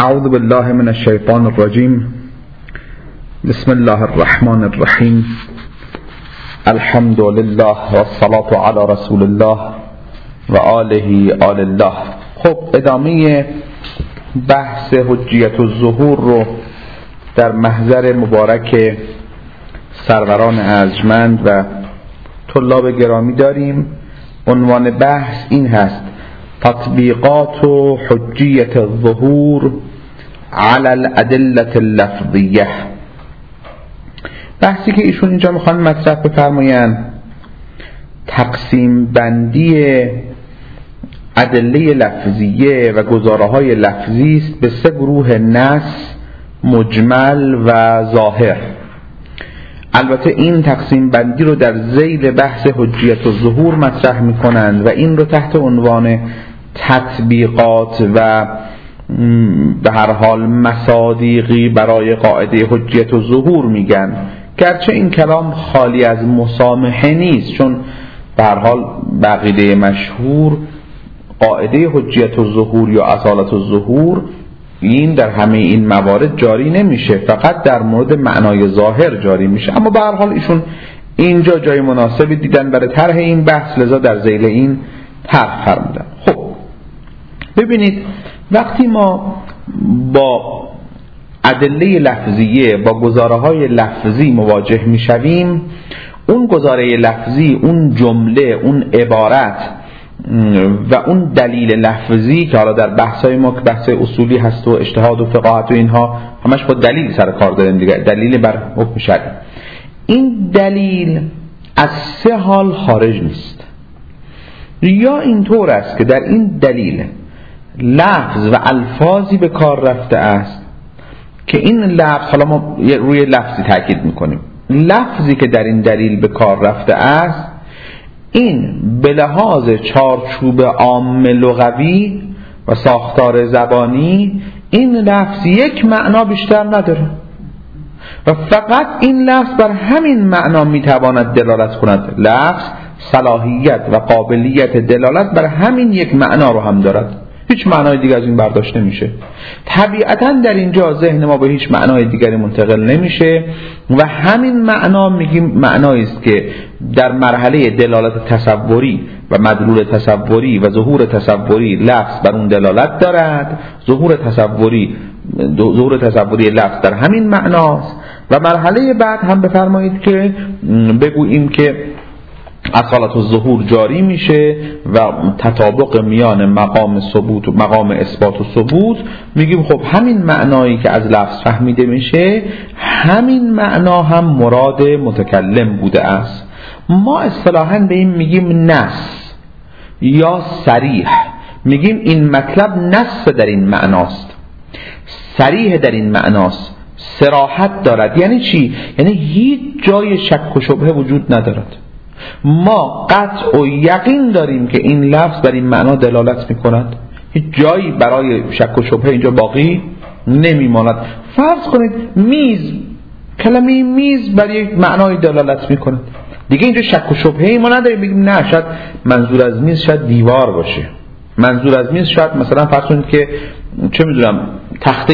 اعوذ بالله من الشیطان الرجیم. بسم الله الرحمن الرحیم. الحمد لله والصلاة علی رسول الله و آله آل الله. خب ادامه بحث حجیت الظهور رو در محضر مبارک سروران ارجمند و طلاب گرامی داریم. عنوان بحث این هست: تطبیقات و حجیت الظهور علی الادله اللفظیه. بحثی که ایشون اینجا میخوان مطرح بفرمایند تقسیم بندی ادله لفظیه و گزاره‌های لفظی است به سه گروه: نص، مجمل و ظاهر. البته این تقسیم بندی رو در ذیل بحث حجیت الظهور مطرح میکنند و این رو تحت عنوان تطبیقات و به هر حال مصادیقی برای قاعده حجیت الظهور میگن، گرچه این کلام خالی از مسامحه نیست، چون به هر حال عقیده مشهور قاعده حجیت الظهور یا اصالت الظهور این در همه این موارد جاری نمیشه، فقط در مورد معنای ظاهر جاری میشه. اما به هر حال ایشون اینجا جای مناسبی دیدن برای طرح این بحث، لذا در ذیل این طرح فرمودن. خب ببینید، وقتی ما با ادله لفظیه، با گزاره‌های لفظی مواجه میشویم، اون گزاره لفظی، اون جمله، اون عبارت و اون دلیل لفظی که حالا در بحث‌های ما که بحث اصولی هست و اجتهاد و فقاهت و اینها همش با دلیل سر کار داریم دیگه، دلیل بر حکم شرعی. این دلیل از سه حال خارج نیست. یا اینطور است که در این دلیل لفظ و الفاظی به کار رفته است که این لفظ، حالا ما روی لفظی تاکید میکنیم، لفظی که در این دلیل به کار رفته است این به لحاظ چارچوب عام لغوی و ساختار زبانی این لفظ یک معنا بیشتر نداره و فقط این لفظ بر همین معنا میتواند دلالت کند. لفظ صلاحیت و قابلیت دلالت بر همین یک معنا رو هم دارد، هیچ معنای دیگر از این برداشت نمیشه. طبیعتاً در اینجا ذهن ما به هیچ معنای دیگری منتقل نمیشه و همین معنا میگیم معنایی است که در مرحله دلالت تصوری و مدلول تصوری و ظهور تصوری لفظ بر اون دلالت دارد. ظهور تصوری لفظ در همین معناست و مرحله بعد هم بفرمایید که بگوییم که اصالت الظهور جاری میشه و تطابق میان مقام ثبوت و مقام اثبات و ثبوت. میگیم خب همین معنایی که از لفظ فهمیده میشه همین معنا هم مراد متکلم بوده است. ما اصطلاحاً به این میگیم نص یا صریح. میگیم این مطلب نص در این معناست، صریح در این معناست، صراحت دارد. یعنی چی؟ یعنی هیچ جای شک و شبهه وجود ندارد. ما قطع و یقین داریم که این لفظ بر این معنا دلالت میکند، هیچ جایی برای شک و شبهه اینجا باقی نمیماند. فرض کنید میز، کلمه میز بر یک معنای دلالت میکند، دیگه اینجا شک و شبهه ما نداریم بگیم نه شاید منظور از میز شاید دیوار باشه، منظور از میز شاید مثلا فرض کنید که چه میدونم تخته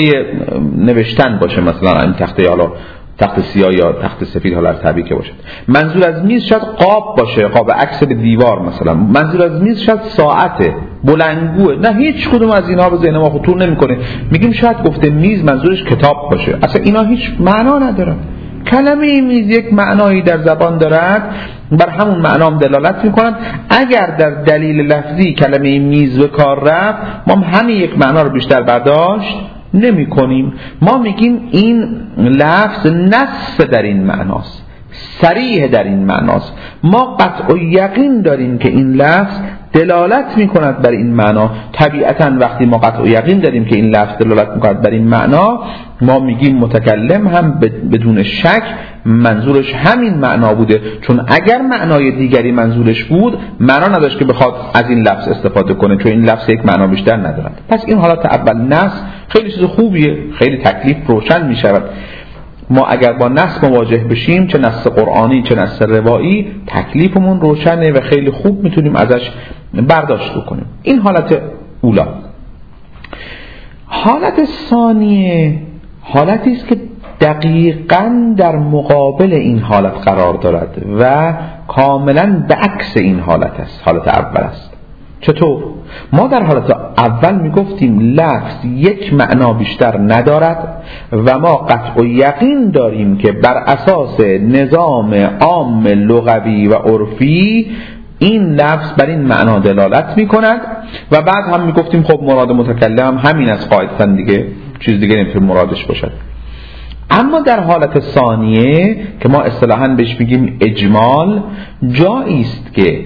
نوشتن باشه، مثلا این تخته حالا تخت سیاه یا تخت سفید، حالا از طبیعی که باشد. منظور از میز شاید قاب باشه، قاب عکس به دیوار مثلا. منظور از میز شاید ساعته، بلندگوه. نه هیچ کدوم از اینها به ذهن ما خطور نمیکنه. میگیم شاید گفته میز منظورش کتاب باشه. اصلا اینا هیچ معنا نداره. کلمه میز یک معنایی در زبان دارد، بر همون معنا هم دلالت میکنند. اگر در دلیل لفظی کلمه میز به کار رفت، ما همین یک معنا رو بیشتر برداشت نمی کنیم. ما میگیم این لفظ نص در این معناست، صریح در این معناست. ما قطع و یقین داریم که این لفظ دلالت میکند بر این معنا. طبیعتاً وقتی ما قطع و یقین داریم که این لفظ دلالت میکند بر این معنا، ما میگیم متکلم هم بدون شک منظورش همین معنا بوده، چون اگر معنای دیگری منظورش بود معنا نداشت که بخواد از این لفظ استفاده کنه، چون این لفظ یک معنا بیشتر ندارد. پس این حالت اول نص خیلی چیز خوبیه، خیلی تکلیف روشن میشود. ما اگر با نص مواجه بشیم، چه نص قرآنی چه نص روایی، تکلیفمون روشنه و خیلی خوب میتونیم ازش برداشت بکنیم. این حالت اولا. حالت ثانیه حالتی است که دقیقاً در مقابل این حالت قرار دارد و کاملاً به عکس این حالت است، حالت اول است. چطور؟ ما در حالت اول میگفتیم لفظ یک معنا بیشتر ندارد و ما قطع و یقین داریم که بر اساس نظام عام لغوی و عرفی این لفظ بر این معنا دلالت میکند و بعد هم میگفتیم خب مراد متکلم همین از قاعدتاً دیگه، چیز دیگه نمیتونه مرادش باشد. اما در حالت ثانیه که ما اصطلاحاً بهش میگیم اجمال، جایی است که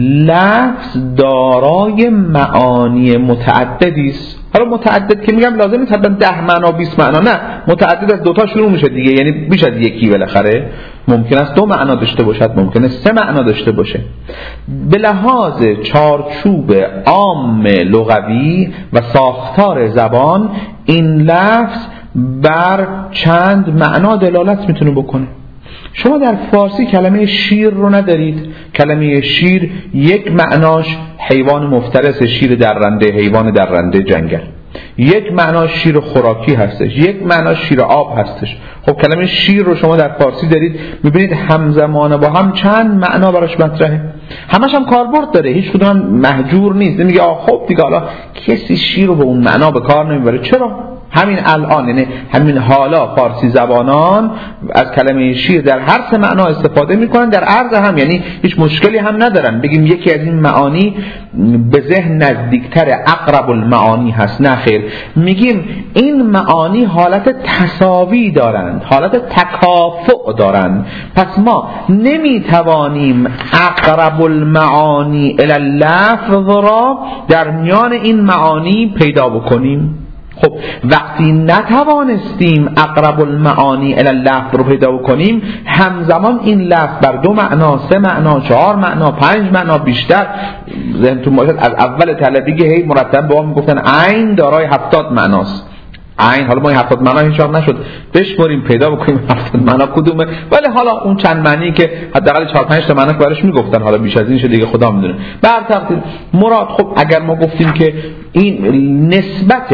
لفظ دارای معانی متعددی است. حالا متعدد که میگم لازم نیست حتما 10 معنا 20 معنا، نه، متعدد از 2 تا شروع میشه دیگه، یعنی بیش از یکی بالاخره ممکن است 2 معنا داشته باشد، ممکن است 3 معنا داشته باشه. به لحاظ چارچوب عام لغوی و ساختار زبان این لفظ بر چند معنا دلالت میتونه بکنه. شما در فارسی کلمه شیر رو ندارید. کلمه شیر یک معناش حیوان مفترس، شیر درنده، حیوان درنده جنگل. یک معناش شیر خوراکی هستش، یک معناش شیر آب هستش. خب کلمه شیر رو شما در فارسی دارید، میبینید همزمان با هم چند معنا براش مطرحه، همش هم کاربرد داره، هیچ کدوم محجور نیست. نمیگه خب دیگه حالا کسی شیر رو به اون معنا به کار نمیبره. چرا؟ همین الان، یعنی همین حالا فارسی زبانان از کلمه شیر در هر 3 معنا استفاده میکنن در عرض هم، یعنی هیچ مشکلی هم ندارن بگیم یکی از این معانی به ذهن نزدیکتر اقرب المعانی هست. نه خیر، میگیم این معانی حالت تساوی دارند، حالت تکافؤ دارند. پس ما نمیتوانیم اقرب المعانی الی اللفظ را در میان این معانی پیدا بکنیم. خب وقتی نتوانستیم اقرب المعانی الی اللفظ رو پیدا بکنیم، همزمان این لفظ بر 2 معنا، 3 معنا، 4 معنا، 5 معنا بیشتر ذهنتون باشد. از اول طلبی هی مرتب به ما میگفتن عین دارای 70 معناست. عین، حالا ما این 70 معنا هیچ وقت نشد بشمریم پیدا بکنیم 70 معنا کدومه، ولی حالا اون چند معنی که حداقل 4-5 تا معنا براش میگفتن، حالا بیش از این دیگه خدا میدونه. بر تقدیر مراد، خب اگر ما گفتیم که این نسبت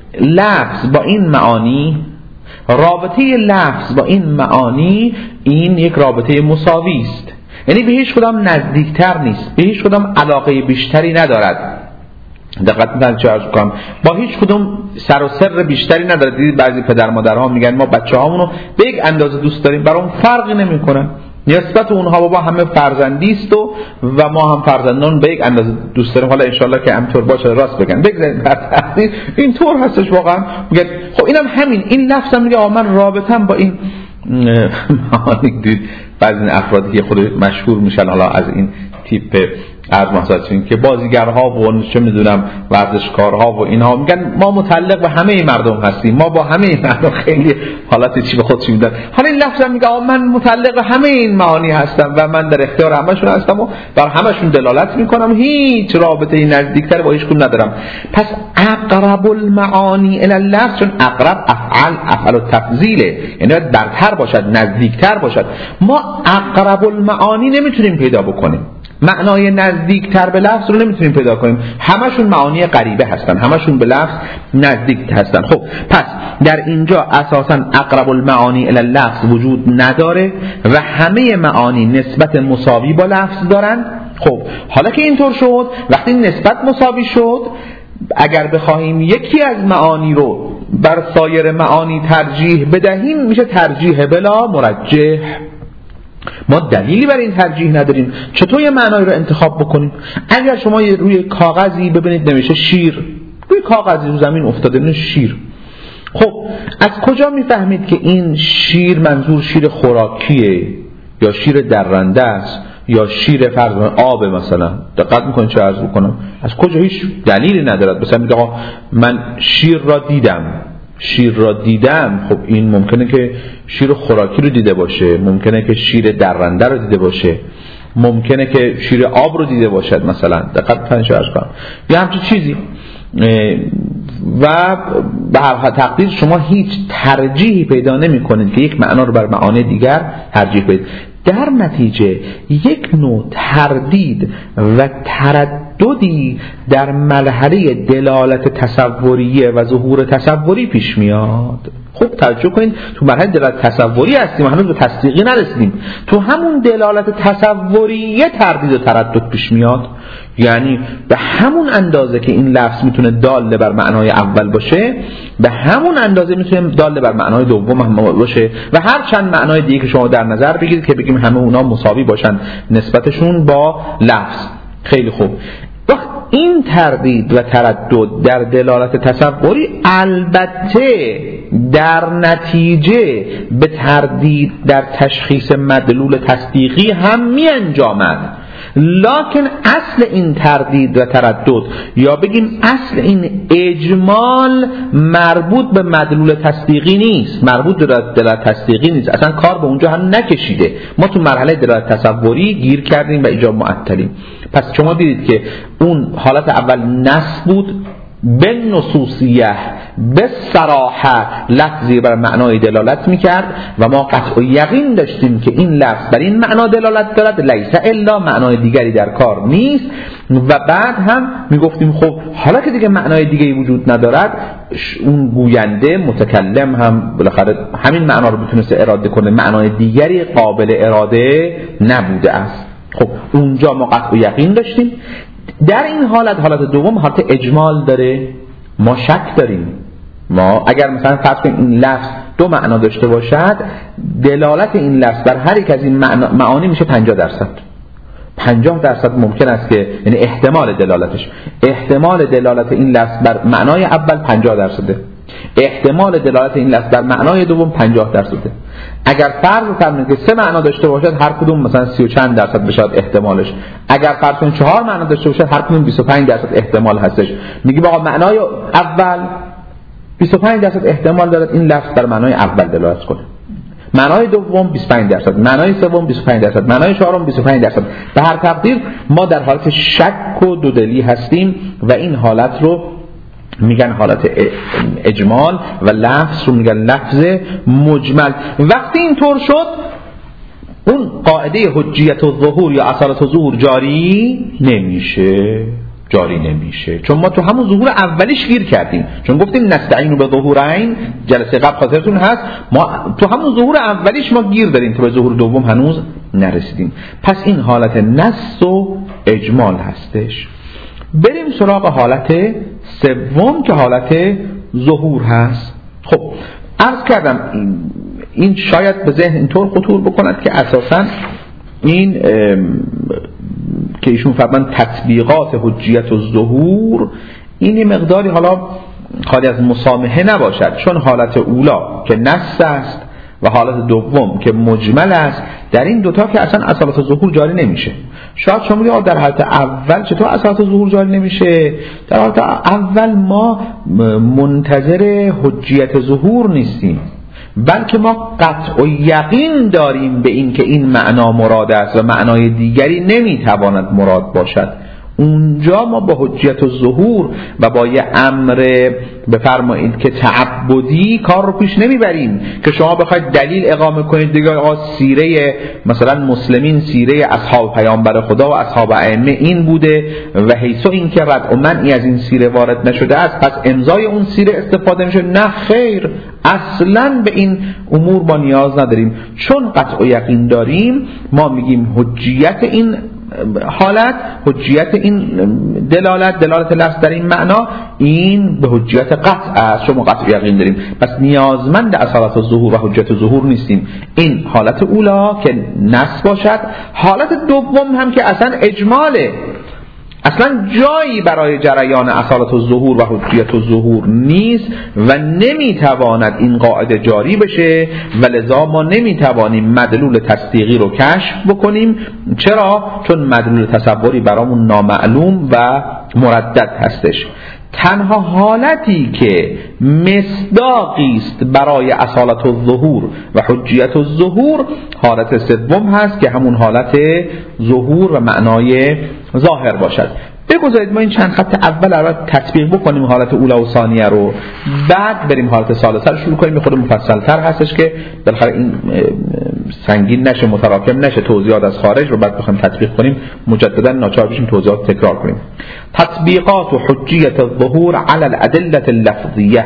لفظ با این معانی، رابطه لفظ با این معانی، این یک رابطه مساوی است، یعنی به هیچ کدام نزدیکتر نیست، به هیچ کدام علاقه بیشتری ندارد. دقت می‌کنید چه عرض کنم، با هیچ کدوم سر و سر بیشتری نداره. دیدید بعضی پدر مادرها میگن ما بچه‌هامونو به یک اندازه دوست داریم، برام فرقی نمی‌کنه، نسبت اونها با همه فرزندی است و ما هم فرزندان به یک اندازه دوست داریم. حالا انشالله که همطور باشه راست بگن، بگذارید این طور هستش واقعا. میگه خب اینم همین، این لفظ هم میگه من رابطم با این معانی. دید بعضی افرادی که خود مشهور میشن حالا از این تیپ از محسوسین که بازیگرها و چه میدونم ورزشکارها و اینها میگن ما متعلق به همه مردم هستیم، ما با همه مردم خیلی حالت چی به خودش میدن. حالا این لفظ هم میگه من متعلق به همه این معانی هستم و من در اختیار همشون هستم و بر همشون دلالت میکنم، هیچ رابطه نزدیکتر با هیچ کدوم ندارم. پس اقرب المعانی الی اللفظ، چون اقرب افعل التفضیله، یعنی برتر باشد، نزدیکتر باشد. ما اقرب المعانی نمیتونیم پیدا بکنیم، معنای نزدیکتر به لفظ رو نمیتونیم پیدا کنیم، همشون معانی قریبه هستن، همشون به لفظ نزدیک هستن. خب پس در اینجا اساساً اقرب المعانی الی اللفظ وجود نداره و همه معانی نسبت مساوی با لفظ دارن. خب حالا که اینطور شد، وقتی نسبت مساوی شد، اگر بخواهیم یکی از معانی رو بر سایر معانی ترجیح بدهیم، میشه ترجیح بلا مرجح. ما دلیلی برای این ترجیح نداریم، چطور یه معنایی رو انتخاب بکنیم؟ اگر شما روی کاغذی ببینید نوشته شیر، روی کاغذی رو زمین افتاده نوشته شیر، خب از کجا میفهمید که این شیر منظور شیر خوراکیه یا شیر درنده است یا شیر فرض آب مثلا؟ دقت میکنید چه عرض بکنم؟ از کجا؟ هیچ دلیلی ندارد. مثلا میگه آقا من شیر را دیدم، خب این ممکنه که شیر خوراکی رو دیده باشه، ممکنه که شیر درنده رو دیده باشه، ممکنه که شیر آب رو دیده باشد مثلا. دقت کنید چه عرض کنم، یا همچین چیزی. و به هر تقدیر شما هیچ ترجیحی پیدا نمی کنید که یک معنا رو بر معانی دیگر ترجیح بدید. در نتیجه یک نوع تردید و ترددی در مرحله دلالت تصوریه و ظهور تصوری پیش میاد. خوب توجه کنید، تو مرحله دلالت تصوری هستیم، هنوز به تصدیقی نرسیدیم. تو همون دلالت تصوریه تردید و تردد پیش میاد. یعنی به همون اندازه که این لفظ میتونه دال بر معنای اول باشه، به همون اندازه میتونه دال بر معنای دوم هم باشه و هر چند معنای دیگه که شما در نظر بگیرید که بگیم همه اونا مساوی باشن نسبتشون با لفظ. خیلی خوب. وقت این تردید و تردد در دلالت تصوری البته در نتیجه به تردید در تشخیص مدلول تصدیقی هم می انجامد، لکن اصل این تردید و تردد یا بگیم اصل این اجمال مربوط به مدلول تصدیقی نیست، مربوط به دلالت تصدیقی نیست، اصلا کار به اونجا هم نکشیده. ما تو مرحله دلالت تصوری گیر کردیم و اینجا معطلیم. پس شما دیدید که اون حالت اول نص بود، به نصوصیه به صراحه لفظی بر معنای دلالت میکرد و ما قطع و یقین داشتیم که این لفظ بر این معنا دلالت دارد، لیس الا معنای دیگری در کار نیست. و بعد هم میگفتیم خب حالا که دیگه معنای دیگری وجود ندارد، اون گوینده متکلم هم بالاخره همین معنا رو بتونسته اراده کنه، معنای دیگری قابل اراده نبوده است. خب اونجا ما قطع و یقین داشتیم. در این حالت دوم حالت اجمال داره، ما شک داریم. ما اگر مثلا فرض کنیم این لفظ دو معنا داشته باشد، دلالت این لفظ بر هر یک از این معانی میشه 50%. 50% ممکن است که، یعنی احتمال دلالت این لفظ بر معنای اول 50%، احتمال دلالت این لفظ بر معنای دوم 50%. اگر فرض کنیم که 3 معنا داشته باشد، هر کدوم مثلا 30 و چند درصد بشه احتمالش. اگر فرض کنیم 4 معنا داشته باشد، هر کدوم 25% احتمال هستش. میگیم آقا معنای اول 25% احتمال دارد این لفظ بر معنای اول دلالت کنه، معنای دوم 25%، معنای سوم 25%، معنای چهارم 25%. به هر تقدیر ما در حالت شک و دودلی هستیم و این حالت رو میگن حالت اجمال و لفظ رو میگن لفظ مجمل. وقتی اینطور شد، اون قاعده حجیت الظهور یا اصالت الظهور جاری نمیشه، چون ما تو همون ظهور اولیش گیر کردیم. چون گفتیم نستعین به ظهورین، جلسه قبل خاطرتون هست، ما تو همون ظهور اولیش ما گیر داریم، تو به ظهور دوم هنوز نرسیدیم. پس این حالت نص و اجمال هستش. بریم سراغ حالت سوم که حالت ظهور هست. خب عرض کردم این شاید به ذهن اینطور خطور بکند که اساساً این که ایشون فرمان تطبیقات حجیت الظهور این مقداری حالا خالی از مسامحه نباشد، چون حالت اولا که نص است و حالت دوم که مجمل است، در این دوتا که اصلا اصالت ظهور جاری نمیشه. شاید شما بگید در حالت اول چطور اصالت ظهور جاری نمیشه؟ در حالت اول ما منتظر حجیت ظهور نیستیم، بلکه ما قطع و یقین داریم به این که این معنا مراد است و معنای دیگری نمیتواند مراد باشد. اونجا ما با حجیت الظهور و با یه امر بفرمایید که تعبدی کار رو پیش نمیبریم که شما بخواید دلیل اقامه کنید دیگه آقا سیره مثلا مسلمین، سیره اصحاب پیامبر خدا و اصحاب ائمه این بوده و حیث این که رد و منعی از این سیره وارد نشده است پس امضای اون سیره استفاده میشه. نه خیر، اصلا به این امور ما نیاز نداریم، چون قطع و یقین داریم. ما میگیم حجیت این حالت، حجیت این دلالت لفظ در این معنا، این به حجیت قطع است، شما قطع یقین داریم، پس نیازمند اصالت الظهور و حجیت الظهور نیستیم. این حالت اولا که نص باشد. حالت دوم هم که اصلا اجماله، اصلا جایی برای جریان اصالت الظهور و حجیت الظهور نیست و نمیتواند این قاعده جاری بشه و لذا ما نمیتوانیم مدلول تصدیقی رو کشف بکنیم. چرا؟ چون مدلول تصوری برامون نامعلوم و مردد هستش. تنها حالتی که مصداقی است برای اصالت الظهور و حجیت الظهور حالت سوم هست که همون حالت ظهور و معنای ظاهر باشد. بگذارید ما این چند خط اول تطبیق بکنیم حالت اولا و ثانیه رو، بعد بریم حالت ثالثه رو شروع کنیم. خود مفصل تر هستش که بالاخره این سنگین نشه، متراکم نشه توضیحات از خارج رو بعد بخوایم تطبیق کنیم مجددا ناچار بشیم توضیحات تکرار کنیم. تطبیقات و حجیت الظهور علی الادله اللفظیه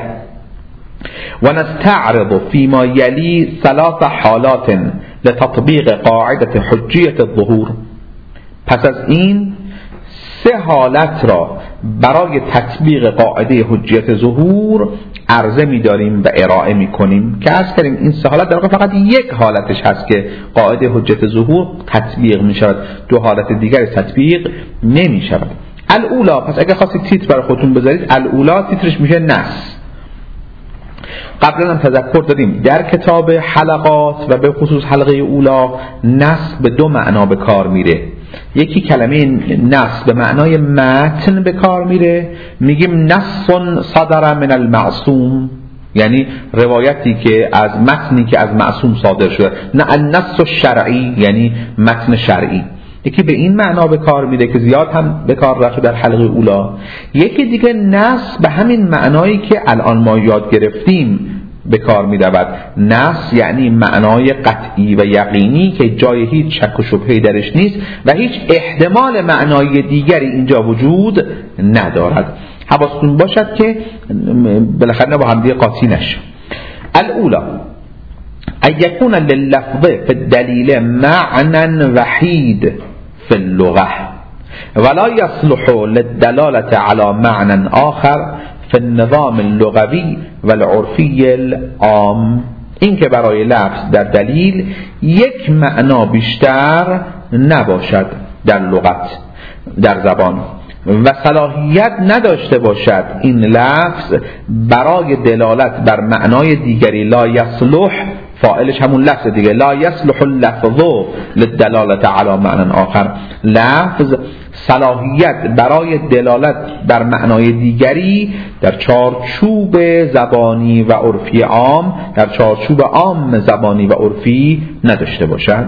و نستعرض فيما يلي 3 حالات لتطبیق قاعده حجیت الظهور. پس از این 3 حالت را برای تطبیق قاعده حجیت ظهور عرضه می داریم و ارائه می کنیم که عرض کردیم این 3 حالت در واقع فقط یک حالتش هست که قاعده حجیت ظهور تطبیق می شود، 2 حالت دیگر تطبیق نمی شود. الاولا، پس اگر خواستید تیتر برای خودتون بذارید، الاولا تیترش میشه نص. قبلا هم تذکر دادیم در کتاب حلقات و به خصوص حلقه اولا نص به 2 معنا به کار میره. یکی کلمه نص به معنای متن به کار میره، میگیم نص صدر من المعصوم، یعنی روایتی که از متنی که از معصوم صادر شده، نه النص الشرعی یعنی متن شرعی. یکی به این معنا به کار میره که زیاد هم به کار رفته در حلقه اولا. یکی دیگه نص به همین معنایی که الان ما یاد گرفتیم به کار می رود. نص یعنی معنای قطعی و یقینی که جای هیچ شک و شبهه‌ای درش نیست و هیچ احتمال معنای دیگری اینجا وجود ندارد. حواستون باشد که بالاخره با هم دیگه قاطی نشه. الاولا ان یکون لللفظ فی الدلیل معنى وحید فی اللغة ولا يصلح للدلالة على معنى آخر فی النظام اللغوی والعرفی العام. این که برای لفظ در دلیل یک معنا بیشتر نباشد در لغت، در زبان، و صلاحیت نداشته باشد این لفظ برای دلالت بر معنای دیگری. لا یصلح، فاعلش همون لفظ دیگه، لا یصلح اللفظ للدلالة على معنى آخر، لفظ صلاحیت برای دلالت بر معنای دیگری در چارچوب زبانی و عرفی عام، در چارچوب عام زبانی و عرفی نداشته باشد.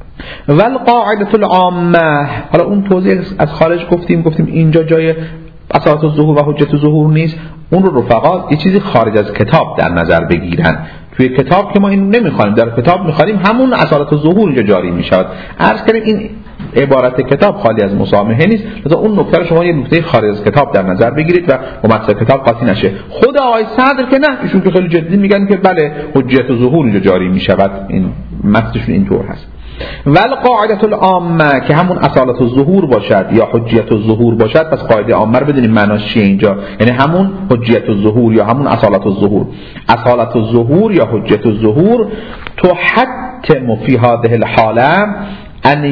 والقاعده العامه، حالا اون توضیح از خارج گفتیم اینجا جای اصالت الظهور و حجت الظهور نیست، اون رو رفقا یه چیزی خارج از کتاب در نظر بگیرن. توی کتاب که ما این نمیخوانیم، در کتاب میخوانیم همون اصالت الظهور اینجا جاری میشود. عرض کردیم این عبارت کتاب خالی از مسامحه نیست، لذا اون نکته رو شما یه نکته خارج از کتاب در نظر بگیرید و با متن کتاب قاطی نشه. خود آقای صدر که نه، ایشون که خیلی جدی میگن که بله حجت الظهور اینجا جاری میشود، این متنشون اینطور هست. والقاعده العامه که همون اصالت الظهور باشد یا حجیت الظهور باشد. پس قاعده عامه رو بدونیم معناش چیه اینجا، یعنی همون حجیت الظهور یا همون اصالت الظهور. اصالت الظهور یا حجیت الظهور تحتم فی هذه الحاله ان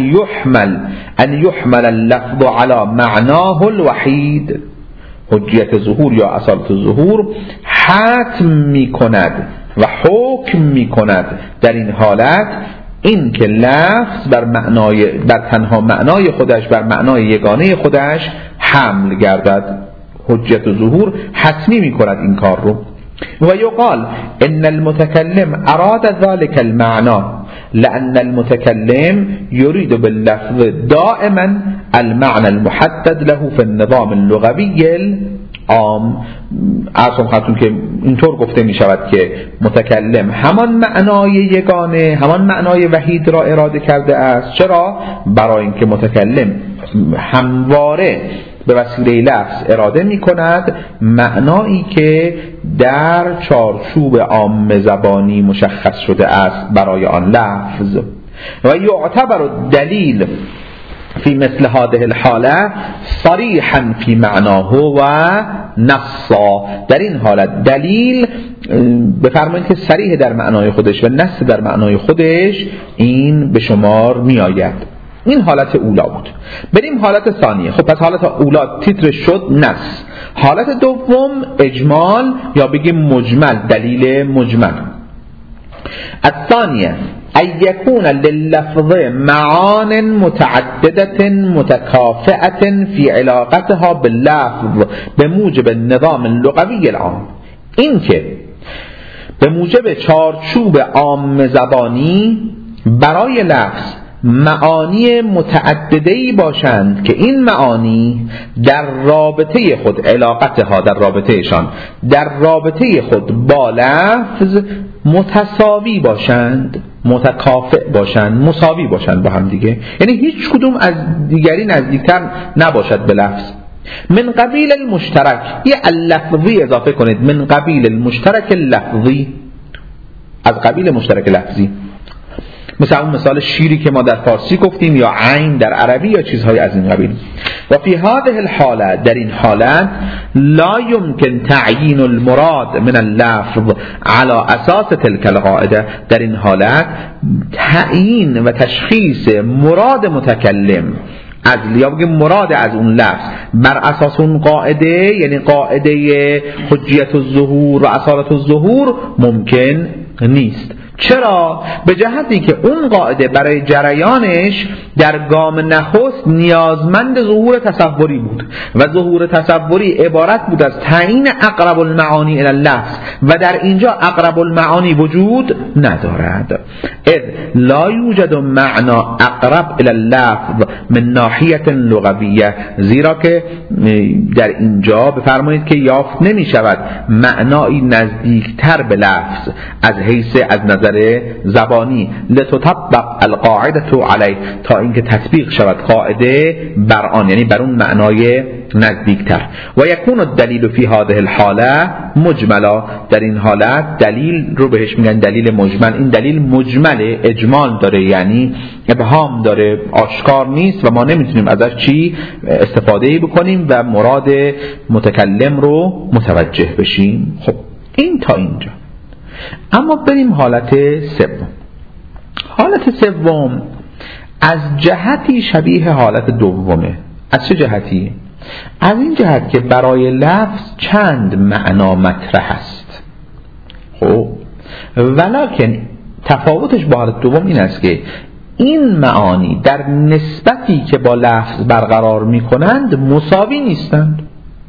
يحمل اللفظ على معناه الوحید. حجیت ظهور یا اصالت الظهور حتم میکند و حکم میکند در این حالت این که لفظ بر تنها معنای خودش، بر معنای یگانه خودش حمل گردد. حجت و ظهور حتمی می کند این کار رو. و یقال ان المتکلم اراد ذلك المعنى لان المتکلم يريد باللفظ دائما المعنى المحدد له في النظام اللغوي عام. اصلا خاطون که اینطور گفته می شود که متکلم همان معنای یگانه، همان معنای وحید را اراده کرده است. چرا؟ برای اینکه متکلم همواره به وسیله لفظ اراده می کند معنایی که در چارچوب عام زبانی مشخص شده است برای آن لفظ. و یعتبر الدلیل فی مثل هذه الحاله صریحا فی معناه و نصا. در این حالت دلیل بفرمایید که صریح در معنای خودش و نص در معنای خودش این به شمار می آید. این حالت اولا بود. بریم حالت ثانیه. خب پس حالت اولا تیتر شد نص، حالت دوم اجمال یا بگیم مجمل، دلیل مجمل. الثانیه ان یکون لللفظ معان متعددة متکافئة فی علاقتها باللفظ بموجب النظام اللغوی العام. این که به موجب چارچوب عام زبانی برای لفظ معانی متعدده‌ای باشند که این معانی در رابطه خود، علاقتها در رابطهشان، در رابطه خود با لفظ متساوی باشند. متکافئ باشن، مساوی باشن با هم دیگه، یعنی هیچ کدوم از دیگری نزدیکتر نباشد به لفظ. من قبیل المشترک، یه اللفظی اضافه کنید، من قبیل المشترک اللفظی، از قبیل مشترک لفظی، مثل اون مثال شیری که ما در فارسی گفتیم یا عین در عربی یا چیزهای از این قبیل. و فی هذه الحاله، در این حالت لا يمكن تعیین المراد من اللفظ على اساس تلك القاعده، در این حالت تعیین و تشخیص مراد متکلم از یا بگیم مراد از اون لفظ بر اساس اون قاعده، یعنی قاعده حجیت الظهور و اصالت الظهور، ممکن نیست. چرا؟ به جهتی که اون قاعده برای جریانش در گام نخست نیازمند ظهور تصوری بود و ظهور تصوری عبارت بود از تعیین اقرب المعانی الی اللفظ و در اینجا اقرب المعانی وجود ندارد. اذ لا یوجد معنا اقرب الی اللفظ من ناحیه لغویه، زیرا که در اینجا بفرمایید که یافت نمی شود معنایی نزدیکتر به لفظ از حیث از نظر زبانی، لتطبق القاعده علیه، تا اینکه تطبیق شود قاعده بر آن، یعنی بر اون معنای نزدیکتر. و یکون الدلیل فی هذه الحاله مجملا، در این حالت دلیل رو بهش میگن دلیل مجمل. این دلیل مجمل، اجمال داره، یعنی ابهام داره، آشکار نیست و ما نمیتونیم ازش چی استفاده بکنیم و مراد متکلم رو متوجه بشیم. خب این تا اینجا. اما بریم حالت سوم. حالت سوم از جهتی شبیه حالت دومه. از چه جهتی؟ از این جهت که برای لفظ چند معنا مطرح است. خب ولکن تفاوتش با حالت دوم این است که این معانی در نسبتی که با لفظ برقرار می کنند مساوی نیستند.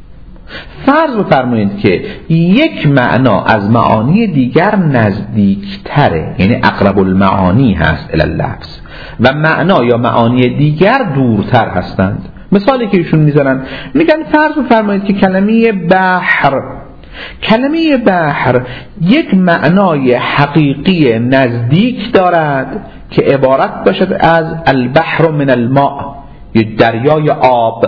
فرض بفرمایید که یک معنا از معانی دیگر نزدیکتره، یعنی اقرب المعانی هست الی اللفظ، و معنا یا معانی دیگر دورتر هستند. مثالی که ایشون میزنن، میگن فرض بفرمایید که کلمه بحر یک معنای حقیقی نزدیک دارد که عبارت باشد از البحر من الماء، یا دریای آب،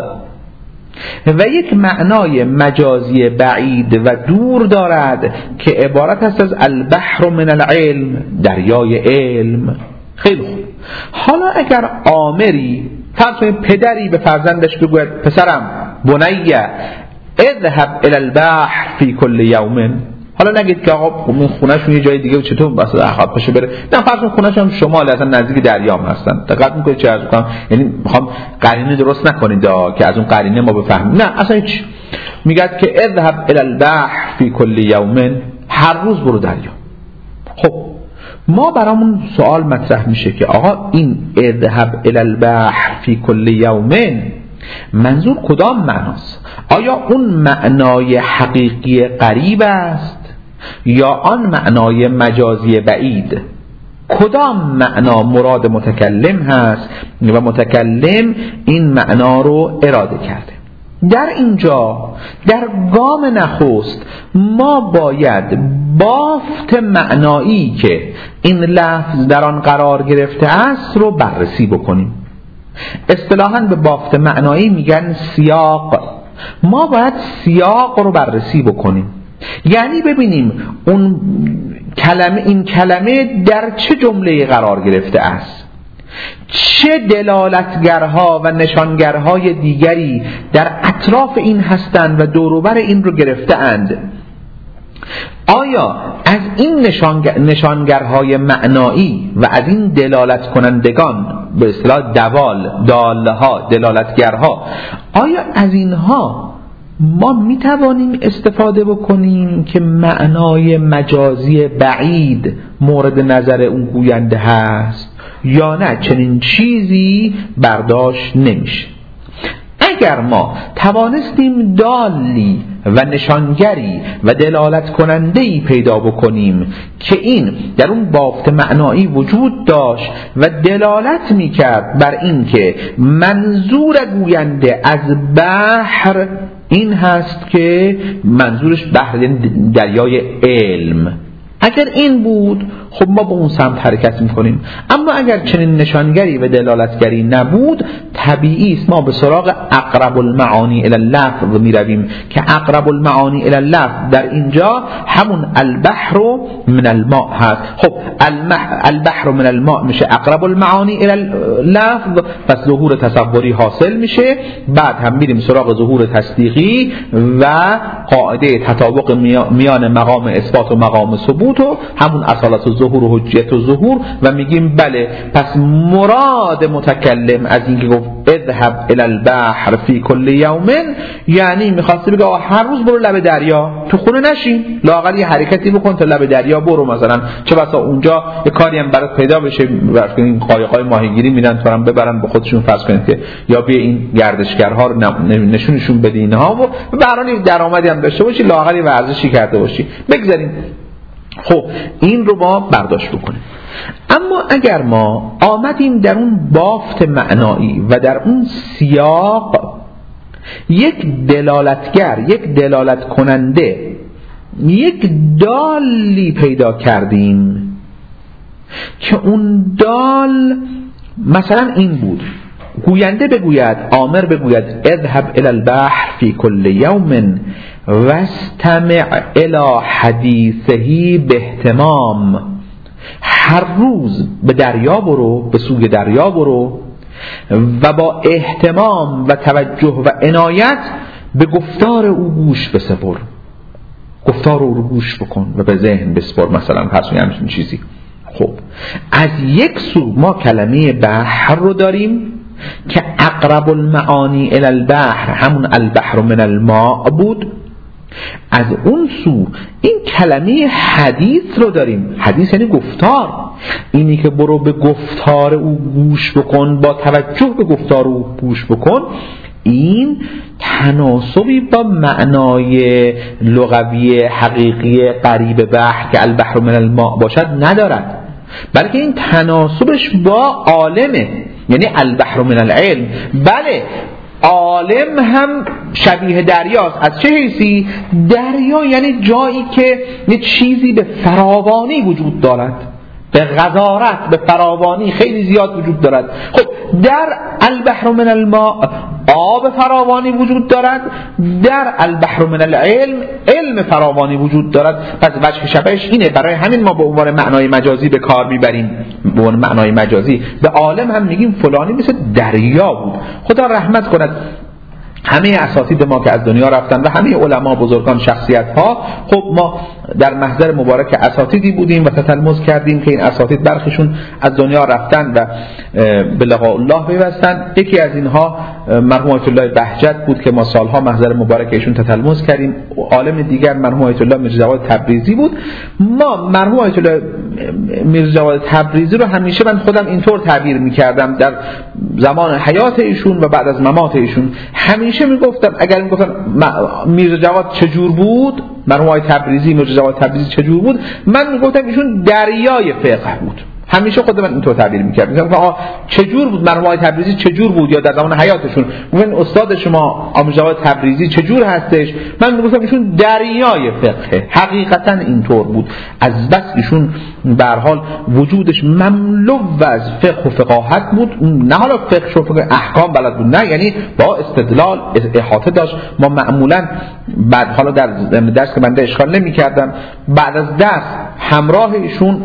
و یک معنای مجازی بعید و دور دارد که عبارت است از البحر من العلم، دریای علم. خیلی خوب. حالا اگر آمری، فرض پدری به فرزندش بگوید پسرم بنیه اذهب الى البحر فی کل یوم، حالا نگید که آقا من خونه‌شون یه جای دیگه چطور واسه اخواب پاشه بره، نه فرض خونه‌شون شمال اصلا نزدیک دریام هستن. دقت می‌کنید چه عرض کنم؟ یعنی می‌خوام قرینه درست نکنید که از اون قرینه ما بفهمیم، نه اصلا هیچ. میگه که اذهب الی البحر فی کل یوم، هر روز برو دریا. خب ما برامون سوال مطرح میشه که آقا این اذهب الی البحر فی کل یوم منظور کدام معناست؟ آیا اون معنای حقیقی قریب است یا آن معنای مجازی بعید؟ کدام معنا مراد متکلم هست و متکلم این معنا رو اراده کرده؟ در اینجا در گام نخست ما باید بافت معنایی که این لفظ در آن قرار گرفته است رو بررسی بکنیم. اصطلاحاً به بافت معنایی میگن سیاق. ما باید سیاق رو بررسی بکنیم، یعنی ببینیم اون کلمه، این کلمه در چه جمله قرار گرفته است، چه دلالتگرها و نشانگرهای دیگری در اطراف این هستند و دوروبر این رو گرفته اند. آیا از این نشانگرهای معنایی و از این دلالت کنندگان، به اصطلاح دالها، دلالتگرها، آیا از اینها ما میتوانیم استفاده بکنیم که معنای مجازی بعید مورد نظر اون گوینده هست یا نه؟ چنین چیزی برداشت نمیشه. اگر ما توانستیم دالی و نشانگری و دلالت کننده‌ای پیدا بکنیم که این در اون بافت معنایی وجود داشت و دلالت میکرد بر این که منظور گوینده از بحر این هست که منظورش بحر دریای علم، اگر این بود، خب ما به اون سمت حرکت میکنیم. اما اگر چنین نشانگری و دلالتگری نبود، طبیعی است ما به سراغ اقرب المعانی الی اللفظ میرویم که اقرب المعانی الی اللفظ در اینجا همون البحر من الماء هست. خب البحر من الماء میشه اقرب المعانی الی اللفظ، پس ظهور تصوری حاصل میشه. بعد هم میریم سراغ ظهور تصدیقی و قاعده تطابق میان مقام اثبات و مقام ثبوت و همون اصالت الظهور و حجیت الظهور و میگیم بله، پس مراد متکلم از اینکه گفت اذهب الی البحر فی کل یوم، یعنی میخواسته بگه هر روز برو لب دریا، تو خونه نشین، لااقل یه حرکتی بکن تا لب دریا برو، مثلا چه بسا اونجا یه کاری هم برات پیدا بشه، این قایقای ماهیگیری میرن تو هم ببرن به خودشون، فرض کنید که یا بیا این گردشگرها رو نشونشون بدی اینها و به هر حال درآمدی هم داشته باشی، لااقل ورزشی کرده باشی. بگذاریم خب این رو ما برداشت بکنیم. اما اگر ما آمدیم در اون بافت معنایی و در اون سیاق یک دلالتگر، یک دلالت کننده، یک دالی پیدا کردیم که اون دال مثلا این بود، گوینده بگوید، آمر بگوید اذهب الی البحر فی کل یوم واستمع الی حدیثه باهتمام، هر روز به دریا برو، به سوی دریا برو و با اهتمام و توجه و عنایت به گفتار او گوش بسپر، گفتار او رو گوش بکن و به ذهن بسپر، مثلا پس همچین چیزی. خب از یک سو ما کلمه بحر رو داریم که اقرب المعانی الی البحر همون البحر من الماء بود. از اون سو این کلمه حدیث رو داریم، حدیث یعنی گفتار، اینی که برو به گفتار او گوش بکن، با توجه به گفتار او گوش بکن، این تناسبی با معنای لغوی حقیقی قریب بحر که البحر من الماء باشد ندارد، بلکه این تناسبش با عالمه، یعنی البحر من العلم. بله، عالم هم شبیه دریاست. از چه حیثی؟ دریا یعنی جایی که یه چیزی به فراوانی وجود دارد، به غزارت، به فراوانی خیلی زیاد وجود دارد. خب در البحر من الماء آب فراوانی وجود دارد، در البحر من العلم علم فراوانی وجود دارد. پس وجه شبهش اینه، برای همین ما به عنوان معنای مجازی به کار میبریم، به عنوان معنای مجازی به عالم هم میگیم فلانی مثل دریا بود. خدا رحمت کند همه اساتید ما که از دنیا رفتن و همه علما، بزرگان، شخصیت ها، خب ما در محضر مبارک اساتیدی بودیم و تتلمذ کردیم که این اساتید برخیشون از دنیا رفتن و به لقاء الله پیوستن. یکی از اینها مرحوم آیت الله بهجت بود که ما سالها محضر مبارک ایشون تتلمذ کردیم. عالم دیگر مرحوم آیت الله میرزا جواد تبریزی بود. ما مرحوم آیت الله میرزا جواد تبریزی رو همیشه من خودم اینطور تعبیر میکردم در زمان حیات ایشون و بعد از ممات ایشون، همیشه میگفتم اگر میگفتن میرزا جواد چجور بود، مرحوم آقای تبریزی میرزا جواد تبریزی چجور بود، من میگفتم ایشون دریای فقه بود. همیشه خود من اینطور تعبیر میکردم، میگم آقا چجور بود مرحوم آقای تبریزی، چجور بود، یا در زمان حیاتشون میگن استاد شما آقای جواد تبریزی چجور هستش، من میگفتم ایشون دریای فقه. حقیقتا اینطور بود، از بس ایشون به هر حال وجودش مملو از فقه و فقاهت بود، نه حالا فقه و فقه احکام بلد بود، نه، یعنی با استدلال احاطه داشت. ما معمولا بعد حالا در درس که بنده اشغال نمی‌کردم، بعد از درس همراه ایشون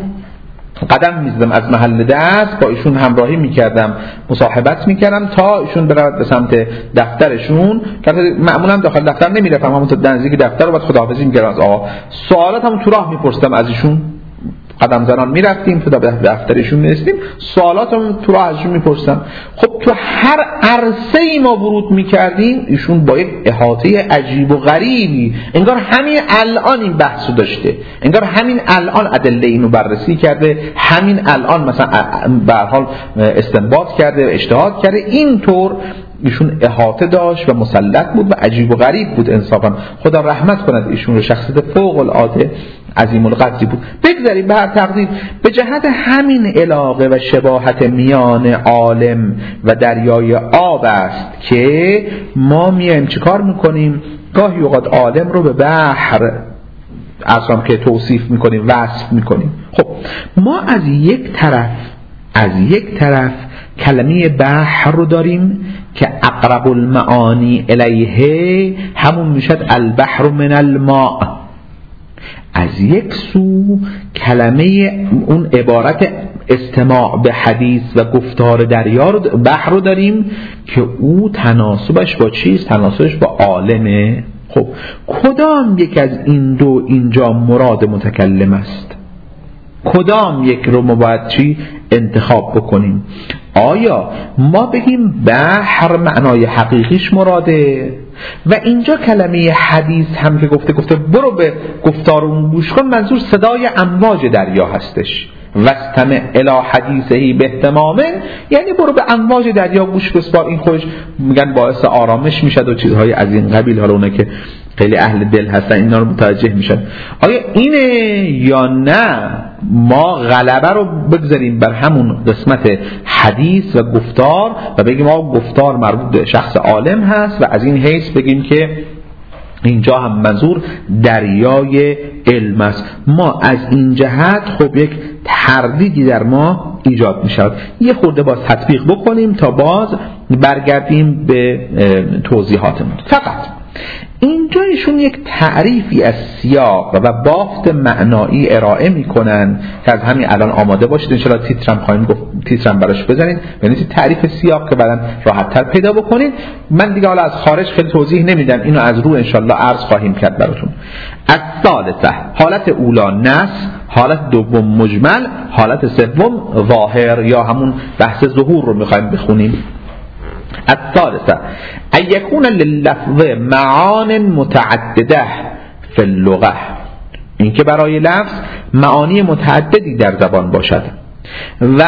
قدم می‌زدم، از محل درس با ایشون همراهی می‌کردم، مصاحبت می‌کردم تا ایشون برود به سمت دفترشون، که معمولا داخل دفتر نمی‌رفتم، همون تا نزدیک دفتر رو بعد خداحافظی می‌کردم از آقا. سوالات هم تو راه می‌پرسیدم از ایشون، قدم زنان میرفتیم تا به دفترشون میرسیدیم، سوالاتم تو راه ازشون میپرسیدم. خب تو هر عرصه‌ای ما ورود میکردیم ایشون با یک احاطه عجیب و غریبی، انگار همین الان این بحثو داشته، انگار همین الان ادله اینو بررسی کرده، همین الان مثلا به هر حال استنباط کرده، اجتهاد کرده. اینطور ایشون احاطه داشت و مسلط بود و عجیب و غریب بود. انصافا خدا رحمت کند ایشون رو، شخصیت فوق العاده عظیم القدری بود. بگذاریم به هر تقدیر به جهت همین علاقه و شباهت میان عالم و دریای آب است که ما میایم چیکار میکنیم؟ گاهی اوقات عالم رو به بحر اصلا که توصیف میکنیم، وصف میکنیم. خب ما از یک طرف کلمه بحر رو داریم که اقرب المعانی الیه همون میشد البحر من الماء. از یک سو کلمه اون عبارت استماع به حدیث و گفتار دریا بحر رو داریم که او تناسبش با چیست؟ تناسبش با عالمه. خب کدام یک از این دو اینجا مراد متکلم است؟ کدام یک رو ما باید چی انتخاب بکنیم؟ آیا ما بگیم بحر معنای حقیقیش مراده و اینجا کلمه حدیث هم که گفته برو به گفتار اون گوش کن، منظور صدای امواج دریا هستش، واستمع الی حدیثه باهتمام، یعنی برو به امواج دریا گوش بسپار، این خودش میگن باعث آرامش میشد و چیزهای از این قبیل. حالا اونه که خیلی اهل دل هستن اینا رو متوجه میشن. آیا اینه یا نه ما غلبه رو بگذاریم بر همون قسمت حدیث و گفتار و بگیم آقا گفتار مربوط به شخص عالم هست و از این حیث بگیم که اینجا هم منظور دریای علم است؟ ما از این جهت خب یک تردیدی در ما ایجاد می شود. یه خورده باز تطبیق بکنیم تا باز برگردیم به توضیحاتمون. فقط اینجا ایشون یک تعریفی از سیاق و بافت معنایی ارائه میکنن که از همین الان آماده باشید، انشاءالله تیترم خواهیم گفت، تیترم براش بزنید ببینید تعریف سیاق که بعداً راحت تر پیدا بکنید. من دیگه حالا از خارج خیلی توضیح نمیدم، اینو از رو انشاءالله عرض خواهیم کرد براتون. الثالثه، حالت اولا نص، حالت دوم مجمل، حالت سوم ظاهر یا همون بحث ظهور رو میخوایم بخونیم. الثالثه ان يكون لللفظ معان متعدده في اللغه، این که برای لفظ معانی متعددی در زبان باشد. و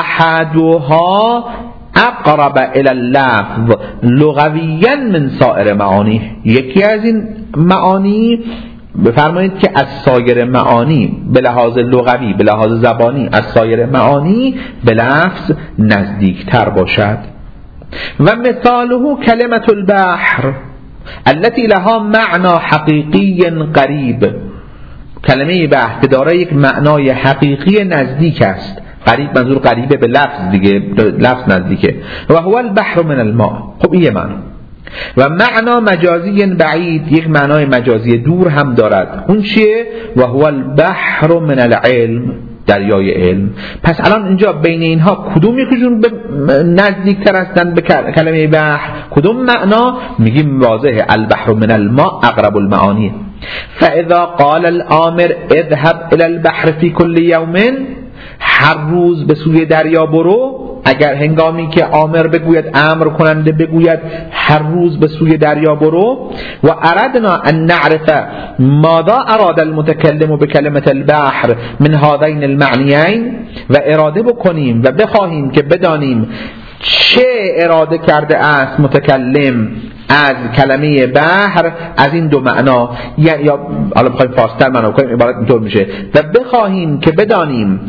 احدها اقرب الى اللفظ لغویا من سایر معانی، یکی از این معانی بفرمایید که از سایر معانی به لحاظ لغوی به لحاظ زبانی از سایر معانی به لفظ نزدیکتر باشد. و مثاله کلمة البحر التي لها معنى حقیقی قریب، کلمه بحر که دارای یک معنای حقیقی نزدیک است. قریب منظور قریبه به لفظ دیگه، لفظ نزدیکه. و هو البحر من الماء، خب این معنی. و معنا مجازی بعید، یک معنای مجازی دور هم دارد. اون چیه؟ و هو البحر من العلم، دریای علم. پس الان اینجا بین اینها کدوم یکیشون نزدیکتر هستند به کلمه بحر؟ کدوم معنا؟ میگیم واضحه البحر من الماء اقرب المعانی. فاذا قال الامر اذهب الى البحر في كل يوم، هر روز به سوی دریا برو، اگر هنگامی که آمر بگوید، امر کننده بگوید هر روز به سوی دریا برو. و اردنا ان نعرف ماذا اراد المتکلم بکلمة البحر من هذین المعنیین، و اراده بکنیم و بخواهیم که بدانیم چه اراده کرده است متکلم از کلمه بحر از این دو معنا، یا حالا بخوایم فاستر معنا کنیم عبارت اینطور میشه و بخواهیم که بدانیم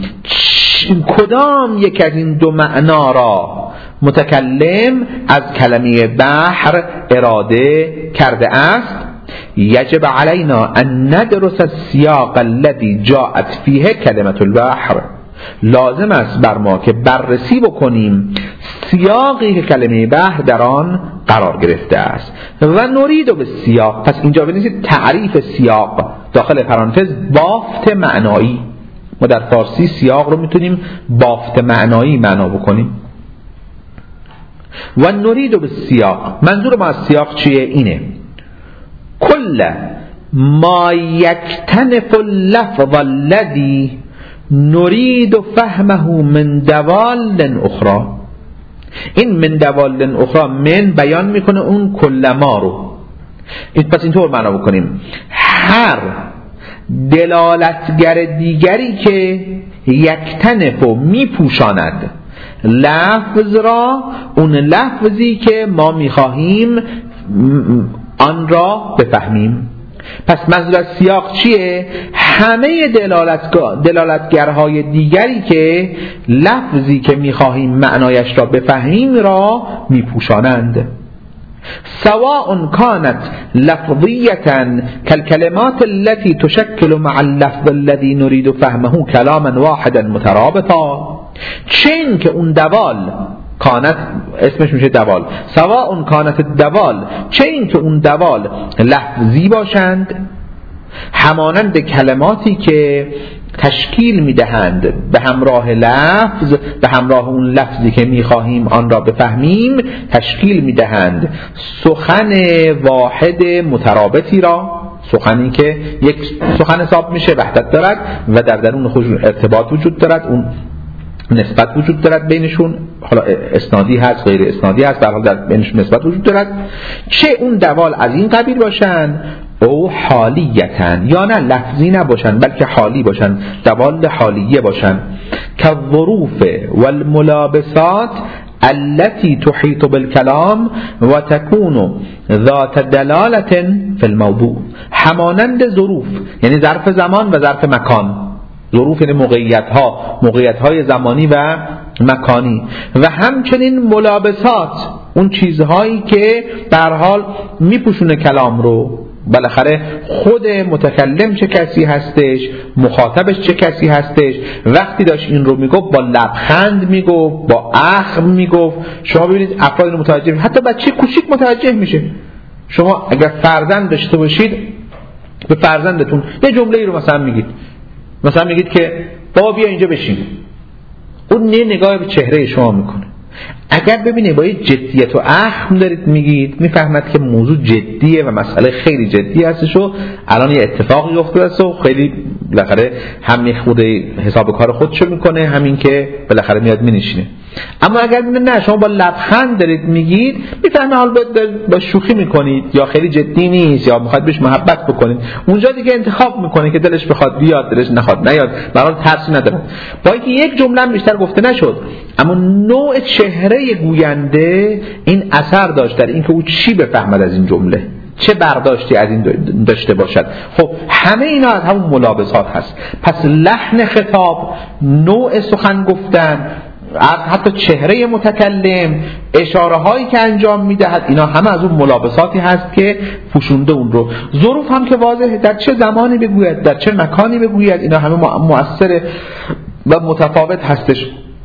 کدام یک از این دو معنا را متکلم از کلمه بحر اراده کرده است. یجب علینا ان ندرس السیاق الذي جاءت فیه کلمة البحر، لازم است بر ما که بررسی بکنیم سیاقی که کلمه بحر در آن قرار گرفته است. و نرید به سیاق، پس اینجا ببینید تعریف سیاق داخل پرانتز بافت معنایی. ما در فارسی سیاق رو میتونیم بافت معنایی معنا بکنیم. و نرید به سیاق، منظور ما از سیاق چیه؟ اینه کل ما یکتنف اللفظ الذی نرید فهمه من دوال اخرى. این من دوال اخرى من بیان میکنه اون کل ما رو. پس اینطور معنا بکنیم هر دلالتگر دیگری که یکتنف و میپوشاند لفظ را، اون لفظی که ما میخواهیم آن را بفهمیم. پس منظور از سیاق چیه؟ همه دلالتگرهای دیگری که لفظی که میخواهیم معنایش را بفهمیم را میپوشانند. سواء كانت لفظية كالكلمات التي تشكل مع اللفظ الذي نريد فهمه كلاما واحدا مترابطا. چین که اون دوال کانت اسمش میشه دوال، سواء کانت الدوال، چین که اون دوال لفظی باشند همانند کلماتی که تشکیل میدهند به همراه لفظ، به همراه اون لفظی که میخواهیم آن را بفهمیم تشکیل میدهند سخن واحد مترابطی را، سخنی که یک سخن حساب میشه، وحدت دارد و در درون خودشون ارتباط وجود دارد، اون نسبت وجود دارد بینشون، حالا اسنادی هست غیر اسنادی هست، در حال در بینشون نسبت وجود دارد. چه اون دوال از این قبیل باشن او حالیتن، یا نه لفظی نباشن بلکه حالی باشن، دوال حالیه باشن. که الظروف والملابسات التي تحيط بالكلام وتكون ذات دلالة في الموضوع، همانند ظروف یعنی ظرف زمان و ظرف مکان، ظروف یعنی موقعیت‌های زمانی و مکانی، و همچنین ملابسات اون چیزهایی که به هر حال میپوشونه کلام رو. بالاخره خود متکلم چه کسی هستش، مخاطبش چه کسی هستش، وقتی داشت این رو میگفت با لبخند میگفت، با اخم میگفت. شما ببینید افراد رو متوجه، حتی بچه کوچیک متوجه میشه. شما اگر فرزند داشته باشید به فرزندتون یه جمله ای رو مثلا میگید که بابا بیا اینجا بشین، اون نگاه به چهره شما میکنه. اگر ببینید با یه جدیت و اخم دارید میگید، میفهمد که موضوع جدیه و مسئله خیلی جدی هستش و الان یه اتفاقی افتاده است و خیلی بالاخره هم میخوده حساب کار خودشو میکنه، همین که بالاخره میاد مینشینه. اما اگر ببینید نه شما با لبخند دارید میگید، میفهمه حال با شوخی میکنید یا خیلی جدی نیست یا میخواد بهش محبت بکنید. اونجا دیگه انتخاب میکنه که دلش بخواد بیاد دلش نخواد نیاد، برای ترسی نداره. با اینکه یک جمله هم بیشتر گفته نشد، اما نوع چهره گوینده این اثر داشت در اینکه او چی بفهمد از این جمله، چه برداشتی از این داشته باشد. خب همه اینا از همون ملابسات هست. پس لحن خطاب، نوع سخن گفتن، حتی چهره متکلم، اشاره هایی که انجام میدهد، اینا همه از اون ملابساتی هست که پوشونده اون رو. ظروف هم که واضحه، در چه زمانی بگوید، در چه مکانی بگوید، اینا همه مؤثر و متفاوت هستش.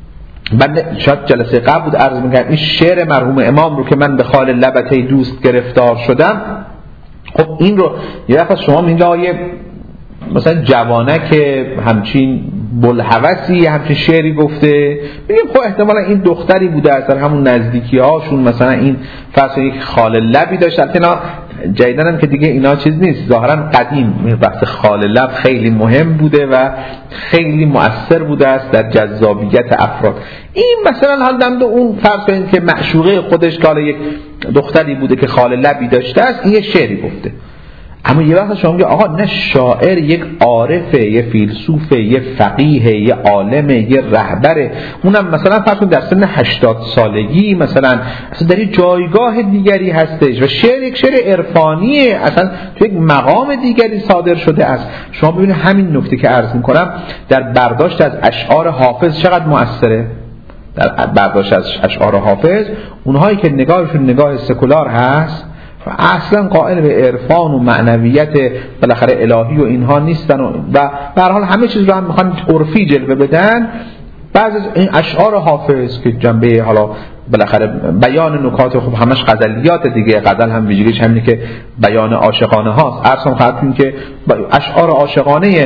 من شاید جلسه قبل بود عرض می‌کردم این شعر مرحوم امام رو که من به خال لبته دوست گرفتار شدم. خب این رو یه وقت شما میگه مثلا جوانک همچین بلحوثی همچین شعری گفته، بگیم خب احتمالا این دختری بوده از همون نزدیکی هاشون، مثلا این فرض یک خال لبی داشت. البته جدیدن هم که دیگه اینا چیز نیست، ظاهرا قدیم بحث خال لب خیلی مهم بوده و خیلی مؤثر بوده است در جذابیت افراد. این مثلا حال دمده اون فرض کنید که معشوقه خودش که یک دختری بوده که خال لبی داشته است، این یه شعری گفته. اما یه وقت شما میگه آقا نه، شاعر یک عارفه، یه فیلسوفه، یه فقیه، یه عالمه، یه رهبره، اونم مثلا فرض کنید در سن 80 سالگی مثلا اصلا در جایگاه دیگری هستش و شعر یک شعر عرفانیه، اصلا تو یک مقام دیگری صادر شده است. شما ببینید همین نکته که عرض میکنم در برداشت از اشعار حافظ چقدر مؤثره. در برداشت از اشعار حافظ اونهایی که نگاهشون نگاه سکولار هست و اصلا قائل به عرفان و معنویت بالاخره الهی و اینها نیستن و به هر حال همه چیز رو هم میخوان عرفی جلوه بدن. بعضی از این اشعار حافظ که جنبه حالا بالاخره بیان نکات، خب همش غزلیات دیگه، غزل هم ویژگیش همینه که بیان عاشقانه هاست. عرضم خدمتتون که اشعار عاشقانه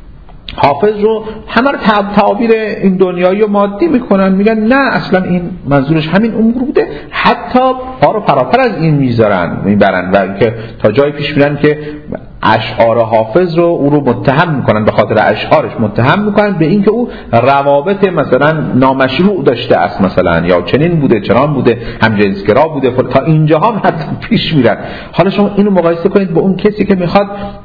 حافظ رو همه رو تعابیر این دنیایی و مادی میکنن، میگن نه اصلا این منظورش همین امور بوده، حتی پا رو فراتر از این میبرن و که تا جایی پیش میرن که اشعار حافظ رو او رو متهم میکنن، به خاطر اشعارش متهم میکنن به اینکه او روابط مثلا نامشروع داشته است مثلا، یا چنین بوده چنان بوده، همجنسگرا بوده، تا اینجاها هم حتی پیش میرن. حالا شما اینو مقایسه کنید با اون کسی که میخواد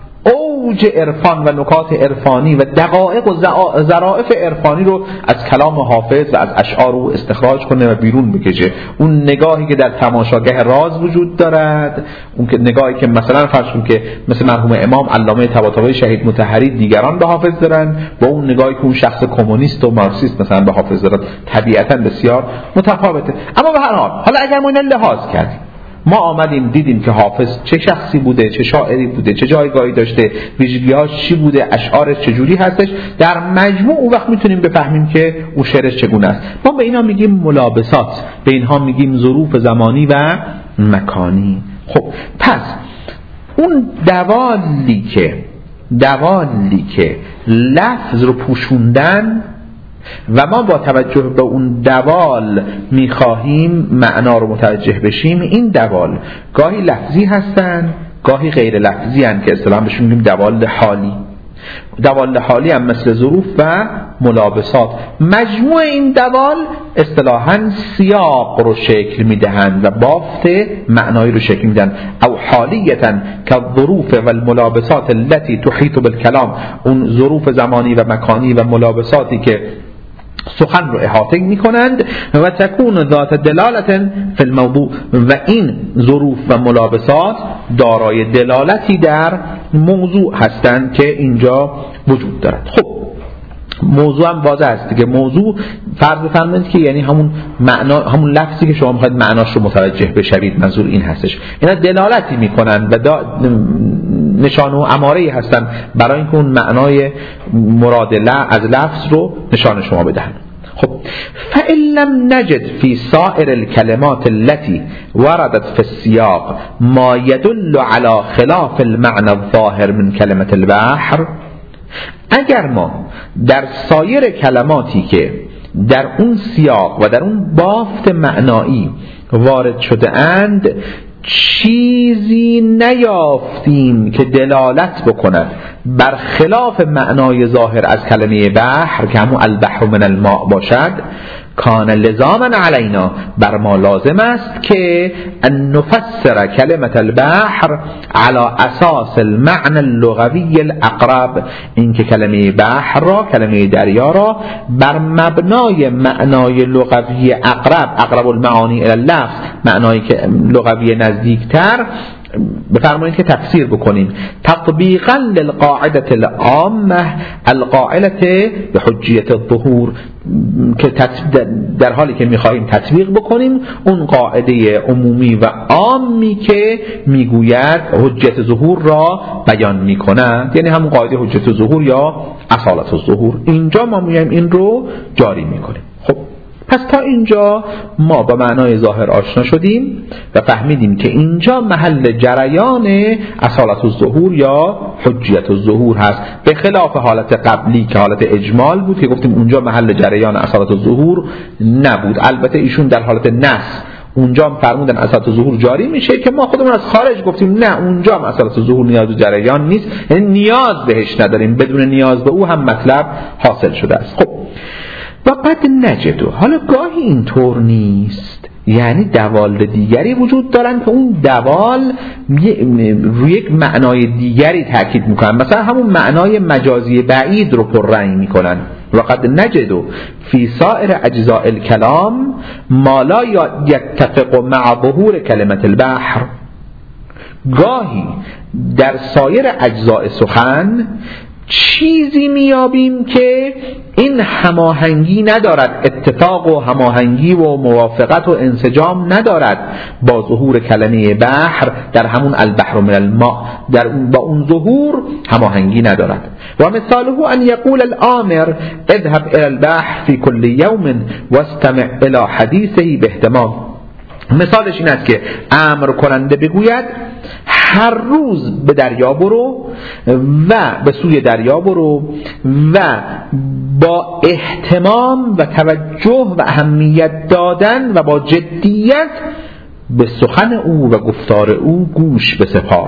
اوج عرفان و نکات عرفانی و دقایق و ظرافت عرفانی رو از کلام حافظ و از اشعار رو استخراج کنه و بیرون بکشه. اون نگاهی که در تماشاگاه راز وجود دارد، اون که نگاهی که مثلا فرض کنید که مثل مرحوم امام علامه طباطبایی شهید مطهری دیگران به حافظ دارن، با اون نگاهی که اون شخص کمونیست و مارکسیست مثلا به حافظ دارن، طبیعتا بسیار متفاوته. اما به هر حال حالا اگر ما اینا لحاظ کردیم ما آمدیم دیدیم که حافظ چه شخصی بوده، چه شاعری بوده، چه جایگاهی داشته، ویژگی‌هاش چی بوده، اشعارش چجوری هستش، در مجموع اون وقت میتونیم بفهمیم که او شعرش چگونه است. ما به اینا میگیم ملابسات، به اینها میگیم ظروف زمانی و مکانی. خب پس اون دوالی که لفظ رو پوشوندن و ما با توجه به اون دوال میخواهیم معنا رو متوجه بشیم، این دوال گاهی لفظی هستن، گاهی غیر لفظی هستن که اصطلاحاً بهشون میگیم دوال حالی. دوال حالی هم مثل ظروف و ملابسات. مجموع این دوال اصطلاحاً سیاق رو شکل میدهند و بافت معنایی رو شکل میدن. او حالیتاً که الظروف و الملابسات التي تحيط بالکلام، اون ظروف زمانی و مکانی و ملابساتی که سخن رو احاطه می کنند. و تکون ذات دلالت فی الموضوع، و این ظروف و ملابسات دارای دلالتی در موضوع هستند که اینجا وجود دارد. خب موضوع هم واضح است دیگه. موضوع فرض بفرمایید که یعنی همون معنا، همون لفظی که شما میخواید معناش رو متوجه بشوید، منظور این هستش. اینا دلالتی میکنن و نشانه و اماره‌ای هستن برای اینکه اون معنای مراد از لفظ رو نشان شما بدهن. خب فإن لم نجد في سائر الكلمات التي وردت في السياق ما يدل على خلاف المعنى الظاهر من كلمة البحر، اگر ما در سایر کلماتی که در اون سیاق و در اون بافت معنایی وارد شده اند چیزی نیافتیم که دلالت بکند بر خلاف معنای ظاهر از کلمه بحر که همون البحر من الماء باشد، کان لزاما علینا، بر ما لازم است که ان نفسر کلمة البحر على اساس المعنى اللغوی الاقرب، این که کلمه بحر را، کلمه دریا را بر مبنای معنای لغوی اقرب المعانی الی اللفظ، معنایی که لغوی نزدیکتر بفرمایید که تفسیر بکنیم، تطبیقا للقاعده العامه القائله بحجیت الظهور، که در حالی که میخواهیم تطبیق بکنیم اون قاعده عمومی و عامی که میگوید حجیت ظهور را بیان میکند، یعنی همون قاعده حجیت ظهور یا اصالت الظهور، اینجا ما میایم این رو جاری میکنیم. خب پس تا اینجا ما با معنای ظاهر آشنا شدیم و فهمیدیم که اینجا محل جریان اصالت الظهور یا حجیت الظهور هست، به خلاف حالت قبلی که حالت اجمال بود که گفتیم اونجا محل جریان اصالت الظهور نبود. البته ایشون در حالت نص اونجا هم فرمودن اصالت الظهور جاری میشه که ما خودمون از خارج گفتیم نه، اونجا هم اصالت الظهور نیاز به جریان نیست، یعنی نیاز بهش نداریم، بدون نیاز به او هم مطلب حاصل شده است. خب و قد نجدو، حالا گاهی اینطور نیست، یعنی دوال دیگری وجود دارن که اون دوال روی یک معنای دیگری تاکید میکنن، مثلا همون معنای مجازی بعید رو پررنگ میکنن. و قد نجدو فی سائر اجزاء الکلام ما لا یتفق مع ظهور کلمة البحر، گاهی در سایر اجزاء سخن چیزی میابیم که این هماهنگی ندارد، اتفاق و هماهنگی و موافقت و انسجام ندارد با ظهور کلمه بحر در همون البحر من الماء، با اون ظهور هماهنگی ندارد. و مثاله ان یقول الامر اذهب الى البحر في كل يوم واستمع الى حديثه باهتمام، مثالش این است که امر کننده بگوید هر روز به دریا برو و به سوی دریا برو و با اهتمام و توجه و اهمیت دادن و با جدیت به سخن او و گفتار او گوش بسپار.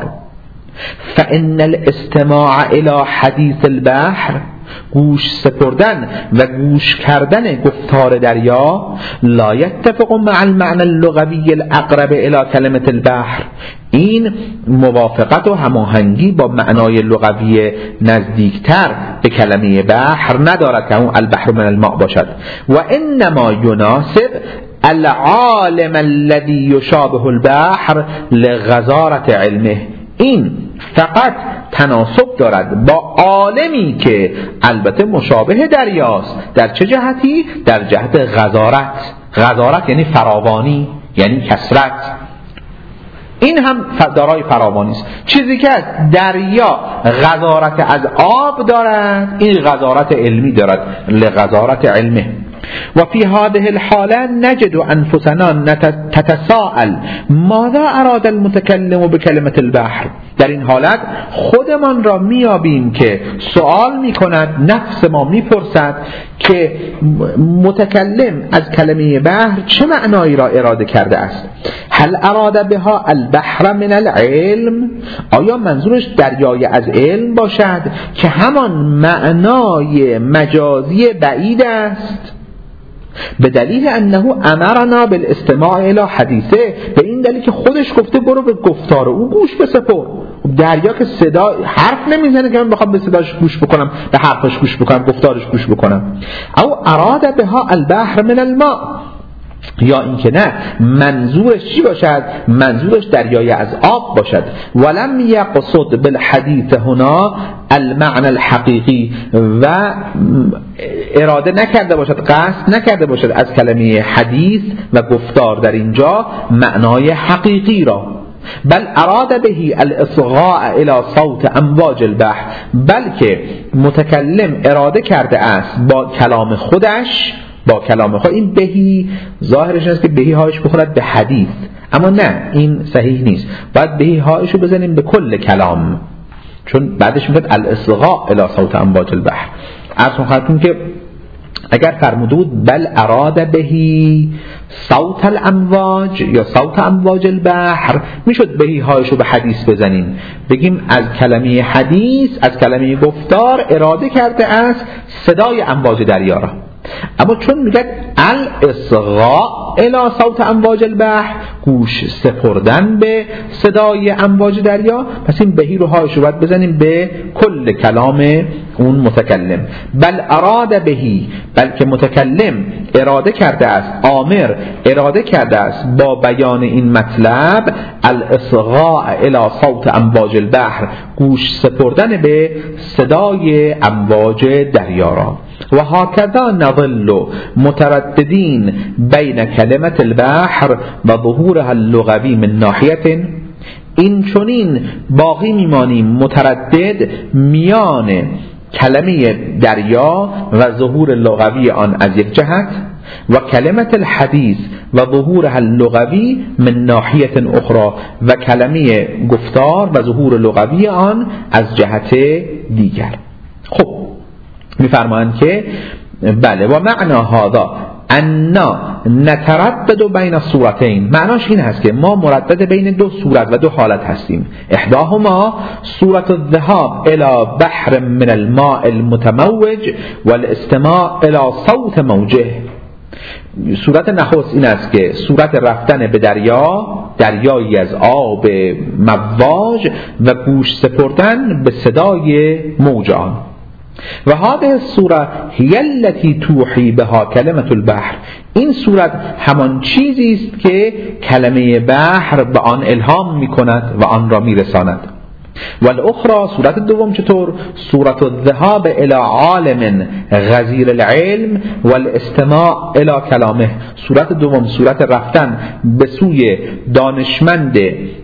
فإن الاستماع إلى حديث البحر، گوش سپردن و گوش کردن گفتار دریا، لا يتفق مع المعنى اللغوي الأقرب إلى كلمة البحر، این موافقت و هماهنگی با معنای لغوی نزدیکتر به کلمه بحر ندارد که اون البحر من الماء باشد. و انما يناسب العالم الذي يشابه البحر لغزارة علمه، این فقط تناسب دارد با عالمی که البته مشابه دریاست. در چه جهتی؟ در جهت غزارت. غزارت یعنی فراوانی، یعنی کثرت. این هم دارای فراوانی است. چیزی که از دریا غزارت از آب دارد، این غزارت علمی دارد، لغزارت علمه. و فی هذه الحاله نجد انفسنا تتساءل ماذا اراد المتکلم بکلمة البحر. در این حالت خودمان را میابیم که سوال میکند، نفس ما میپرسد که متکلم از کلمه بحر چه معنایی را اراده کرده است. هل اراد بها البحر من العلم، آیا منظورش دریای از علم باشد که همان معنای مجازی بعید است؟ به دلیل انه امرنا بالاستماع الی حدیثه، به این دلیل که خودش گفته برو به گفتار او گوش بسپر. دریا که صدا حرف نمیزنه که من بخوام به صداش گوش بکنم، به حرفش گوش بکنم، گفتارش گوش بکنم. او اراد بها البحر من الماء، یا اینکه نه منظورش چی باشد؟ منظورش دریای از آب باشد. ولم یقصد بالحدیث هنا المعنى الحقیقی، و اراده نکرده باشد، قصد نکرده باشد از کلمه حدیث و گفتار در اینجا معنای حقیقی را. بل اراد بهی الاصغاء الى صوت امواج البحر، بلکه متکلم اراده کرده است با کلام خودش، با کلام خود. این بهی ظاهرش است که بهی هایش بخورد به حدیث، اما نه، این صحیح نیست. باید بهی هایشو بزنیم به کل کلام، چون بعدش میگه الاصغاء الی صوت امواج البحر. اصلا خاطرون که اگر فرموده بود بل اراد بهی صوت الامواج یا صوت امواج البحر، میشد بهی هایشو به حدیث بزنیم، بگیم از کلمه حدیث، از کلمه گفتار اراده کرده است صدای امواج دریا را. اما چون میگه الاصغاء الی صوت امواج البحر، گوش سپردن به صدای امواج دریا، پس این بهی رو هایش رو باید بزنیم به کل کلام اون متکلم. بل اراد بهی، بلکه متکلم اراده کرده است، آمر اراده کرده است با بیان این مطلب الاصغاء الی صوت امواج البحر، گوش سپردن به صدای امواج دریا را. و هكذا نظل مترددین بین کلمة البحر و ظهورها اللغوی من ناحیه، این چنین باقی میمانیم متردد میان کلمه دریا و ظهور لغوی آن از یک جهت، و کلمة الحدیث و ظهورها اللغوی من ناحیه اخرى، و کلمه گفتار و ظهور لغوی آن از جهت دیگر. خب میفرمایند که بله و معنا هذا انا نتردد بین صورتین، معناش این هست که ما مردد بین دو صورت و دو حالت هستیم. احداهما صورت الذهاب الى بحر من الماء المتموج والاستماع الى صوت موجه. صورت نخست این است که صورت رفتن به دریا، دریایی از آب مواج، و گوش سپردن به صدای موج آن. و هذه الصورة هي التي توحي بها کلمة البحر، این صورت همان چیزی است که کلمه بحر به آن الهام میکند و آن را میرساند. و الاخرى صورت دوم چطور؟ صورت الذهاب الى عالم غزیر العلم والاستماع الى کلامه. صورت دوم صورت رفتن به سوی دانشمند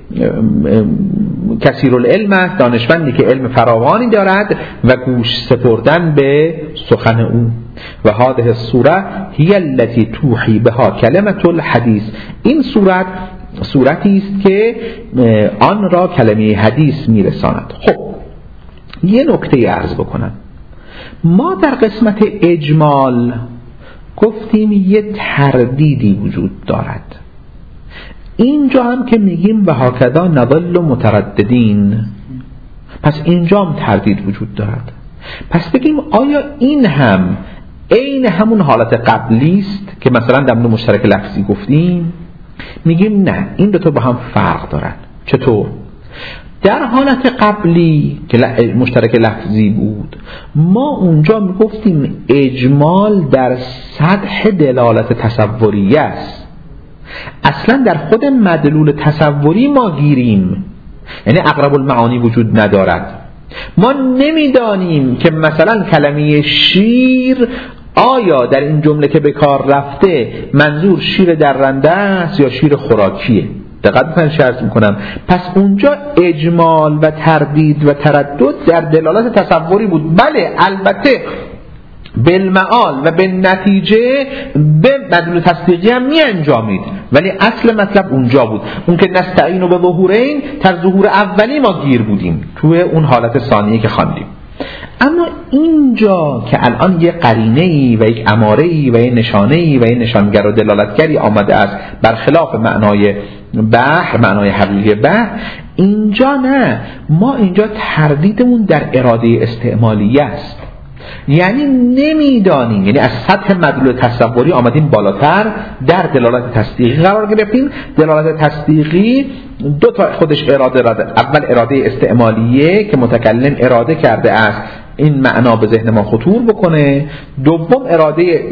کثیر العلم است، دانشمندی که علم فراوانی دارد، و گوش سپردن به سخن او. و هذه الصوره هی التي توحی بها کلمة الحدیث، این صورتی است که آن را کلمه حدیث میرساند. خب یه نکته عرض بکنم، ما در قسمت اجمال گفتیم یه تردیدی وجود دارد. اینجا هم که میگیم و هکذا نظل مترددین، پس اینجا هم تردید وجود دارد. پس بگیم آیا این هم عین همون حالت قبلی است که مثلا در مشترک لفظی گفتیم؟ میگیم نه، این دو تا با هم فرق دارن. چطور؟ در حالت قبلی که مشترک لفظی بود، ما اونجا میگفتیم اجمال در سطح دلالت تصوریه است. اصلا در خود مدلول تصوری ما گیریم، یعنی اقرب المعانی وجود ندارد. ما نمیدانیم که مثلا کلمه شیر آیا در این جمله که به کار رفته منظور شیر درنده است یا شیر خوراکیه. دقت می‌کنید چه عرض می‌کنم؟ پس اونجا اجمال و تردید و تردد در دلالت تصوری بود. بله البته بالمعال و به نتیجه به مدلول تصدیقی هم می انجامید، ولی اصل مطلب اونجا بود، اون که نستعین و به ظهورین، در ظهور اولی ما گیر بودیم توی اون حالت ثانیه که خواندیم. اما اینجا که الان یه قرینه‌ای و یک اماره‌ای و یه نشانه‌ای و یه نشانگر و دلالتگری آمده است برخلاف معنای بحر، معنای حقیقی بحر، اینجا نه، ما اینجا تردیدمون در اراده استعمالیه است. یعنی نمیدانیم، یعنی از سطح مدلول تصوری آمدیم بالاتر در دلالت تصدیقی قرار گرفتیم. دلالت تصدیقی دو تا خودش اراده داره. اول اراده استعمالیه که متکلم اراده کرده است این معنا به ذهن ما خطور بکنه. دوم اراده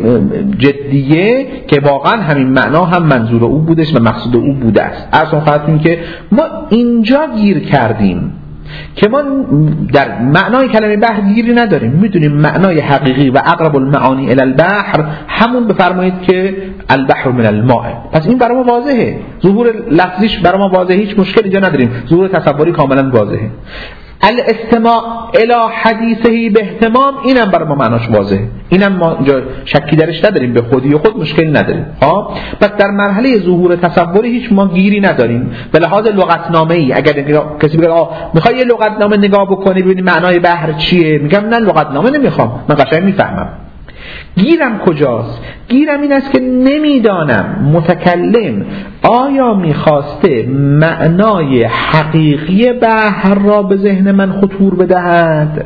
جدیه که واقعا همین معنا هم منظور او بودش و مقصود او بوده است. اصلا خواهدیم که ما اینجا گیر کردیم که ما در معنای کلمه بحر گیری نداریم، میدونیم معنای حقیقی و اقرب المعانی الی البحر همون بفرمایید که البحر من الماء. پس این برای ما واضحه، ظهور لفظیش برای ما واضحه، هیچ مشکلی اینجا نداریم، ظهور تصوری کاملا واضحه. الاستماع الی حدیثه به اهتمام، اینم برای ما معناش واضحه، اینم ما اینجا شکی درش نداریم، به خودی خود مشکلی نداریم. پس در مرحله ظهور تصوری هیچ ما گیری نداریم. به لحاظ لغتنامه‌ای اگر کسی بگه میخوای یه لغتنامه نگاه بکنی ببینی معنای بحر چیه، میگم نه لغتنامه نمیخوام، من قشنگ میفهمم. گیرم کجاست؟ گیرم این است که نمیدانم متکلم آیا میخواسته معنای حقیقی بحر را به ذهن من خطور بدهد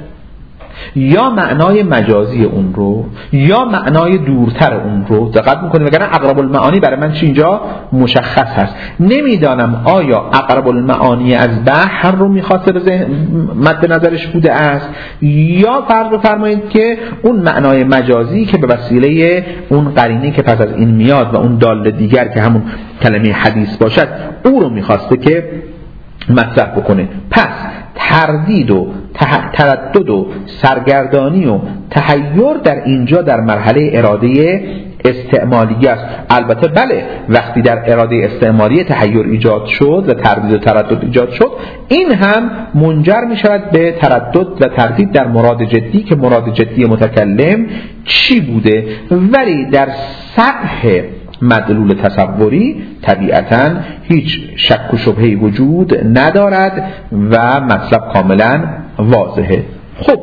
یا معنای مجازی اون رو یا معنای دورتر اون رو. دقت میکنیم وگرنه اقرب المعانی برای من چی اینجا مشخص هست. نمیدانم آیا اقرب المعانی از بحر رو میخواسته به مد نظرش بوده است یا فرض بفرمایید که اون معنای مجازی که به وسیله اون قرینه که پس از این میاد و اون دال دیگر که همون کلمه حدیث باشد او رو میخواسته که مطرح بکنه. پس تردید و تردد و سرگردانی و تحیر در اینجا در مرحله اراده استعمالی است. البته بله وقتی در اراده استعمالی تحیر ایجاد شد و تردید و تردد ایجاد شد، این هم منجر می شود به تردد و تردید در مراد جدی که مراد جدی متکلم چی بوده. ولی در سطح مدلول تصوری طبیعتاً هیچ شک و شبهه‌ای وجود ندارد و مطلب کاملا واضحه. خب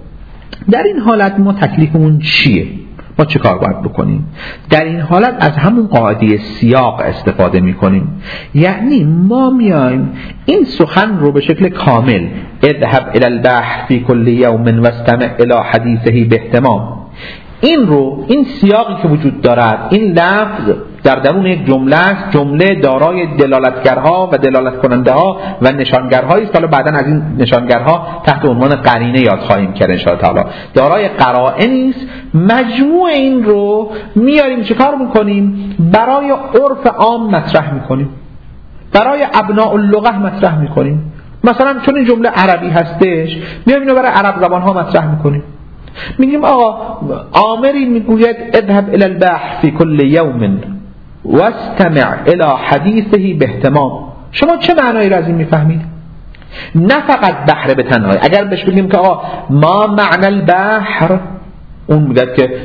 در این حالت ما تکلیفمون چیه؟ ما چه کار باید بکنیم؟ در این حالت از همون قاعده سیاق استفاده میکنیم. یعنی ما میایم این سخن رو به شکل کامل اذهب الی البحر فی کل یوم واستمع الی حدیثه باهتمام، این رو، این سیاقی که وجود دارد، این لفظ در درون یک جمله است، جمله دارای دلالتگرها و دلالت کننده ها و نشانگرهایی است. حالا بعداً از این نشانگرها تحت عنوان قرینه یاد خواهیم کرد ان شاء الله تعالی. دارای قرائنی است. مجموع این رو میاریم چیکار میکنیم؟ برای عرف عام مطرح میکنیم، برای ابناء اللغه مطرح میکنیم. مثلا چون این جمله عربی هستش میایم اینو برای عرب زبان ها مطرح میکنیم. میگیم آقا آمری میگوید اذهب الی البحر فی کل یوم واستمع الی حدیثه باهتمام. شما چه معنایی را از این میفهمید؟ نه فقط بحر به تنهایی. اگر بهش بگیم که آقا ما معنی البحر، اون میگه که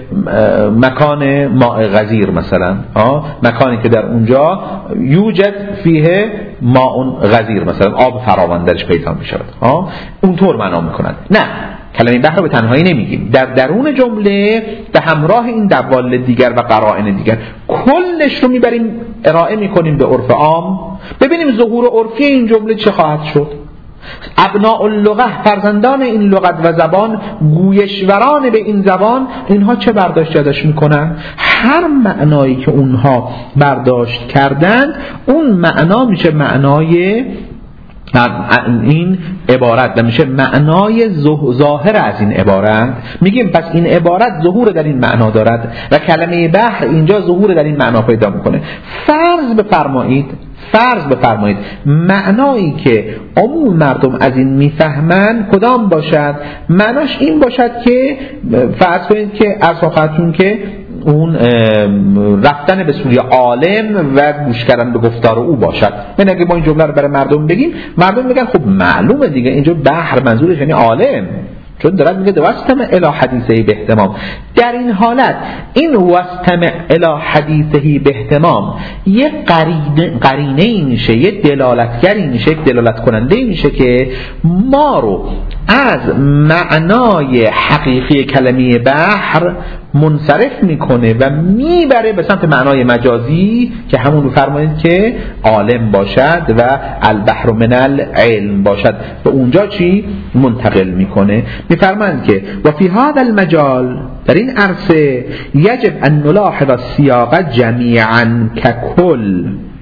مکان ماء غزیر مثلا، مکانی که در اونجا یوجد فیه ماء غزیر مثلا، آب فراوان درش پیدا میشود، اونطور معنا میکنند. نه، کلمه بحر به تنهایی نمیگیم، در درون جمله به همراه این دوال دیگر و قرائن دیگر کلش رو میبریم ارائه میکنیم به عرف عام، ببینیم ظهور عرفی این جمله چه خواهد شد. ابناء اللغه، فرزندان این لغت و زبان، گویشوران به این زبان، اینها چه برداشت ازش میکنن؟ هر معنایی که اونها برداشت کردند اون معنا میشه معنای این عبارت و میشه معنای ظاهر از این عبارت. میگیم پس این عبارت ظهور در این معنا دارد و کلمه بحر اینجا ظهور در این معنا پیدا میکنه. فرض بفرمایید معنایی که عموم مردم از این میفهمند کدام باشد؟ معناش این باشد که فرض کنید که از خواهدتون که اون رفتن به سوی عالم و گوش کردن به گفتار او باشد. من اگه ما این جمله رو برای مردم بگیم، مردم میگن خب معلومه دیگه اینجا بحر منظورش یعنی عالم، چون دارد میگه واستمع الی حدیثه باهتمام. در این حالت این واستمع الی حدیثه باهتمام یک قرینه میشه، یک دلالتگری میشه، یک دلالت کننده میشه که ما رو از معنای حقیقی کلمه بحر منصرف میکنه و میبره به سمت معنای مجازی که همون رو فرمایید که عالم باشد و البحر من العلم باشد، و اونجا چی منتقل میکنه. میفرمایند که و فی هذا المجال، در این عرصه، یجب ان نلاحظ السیاق جمیعا ککل.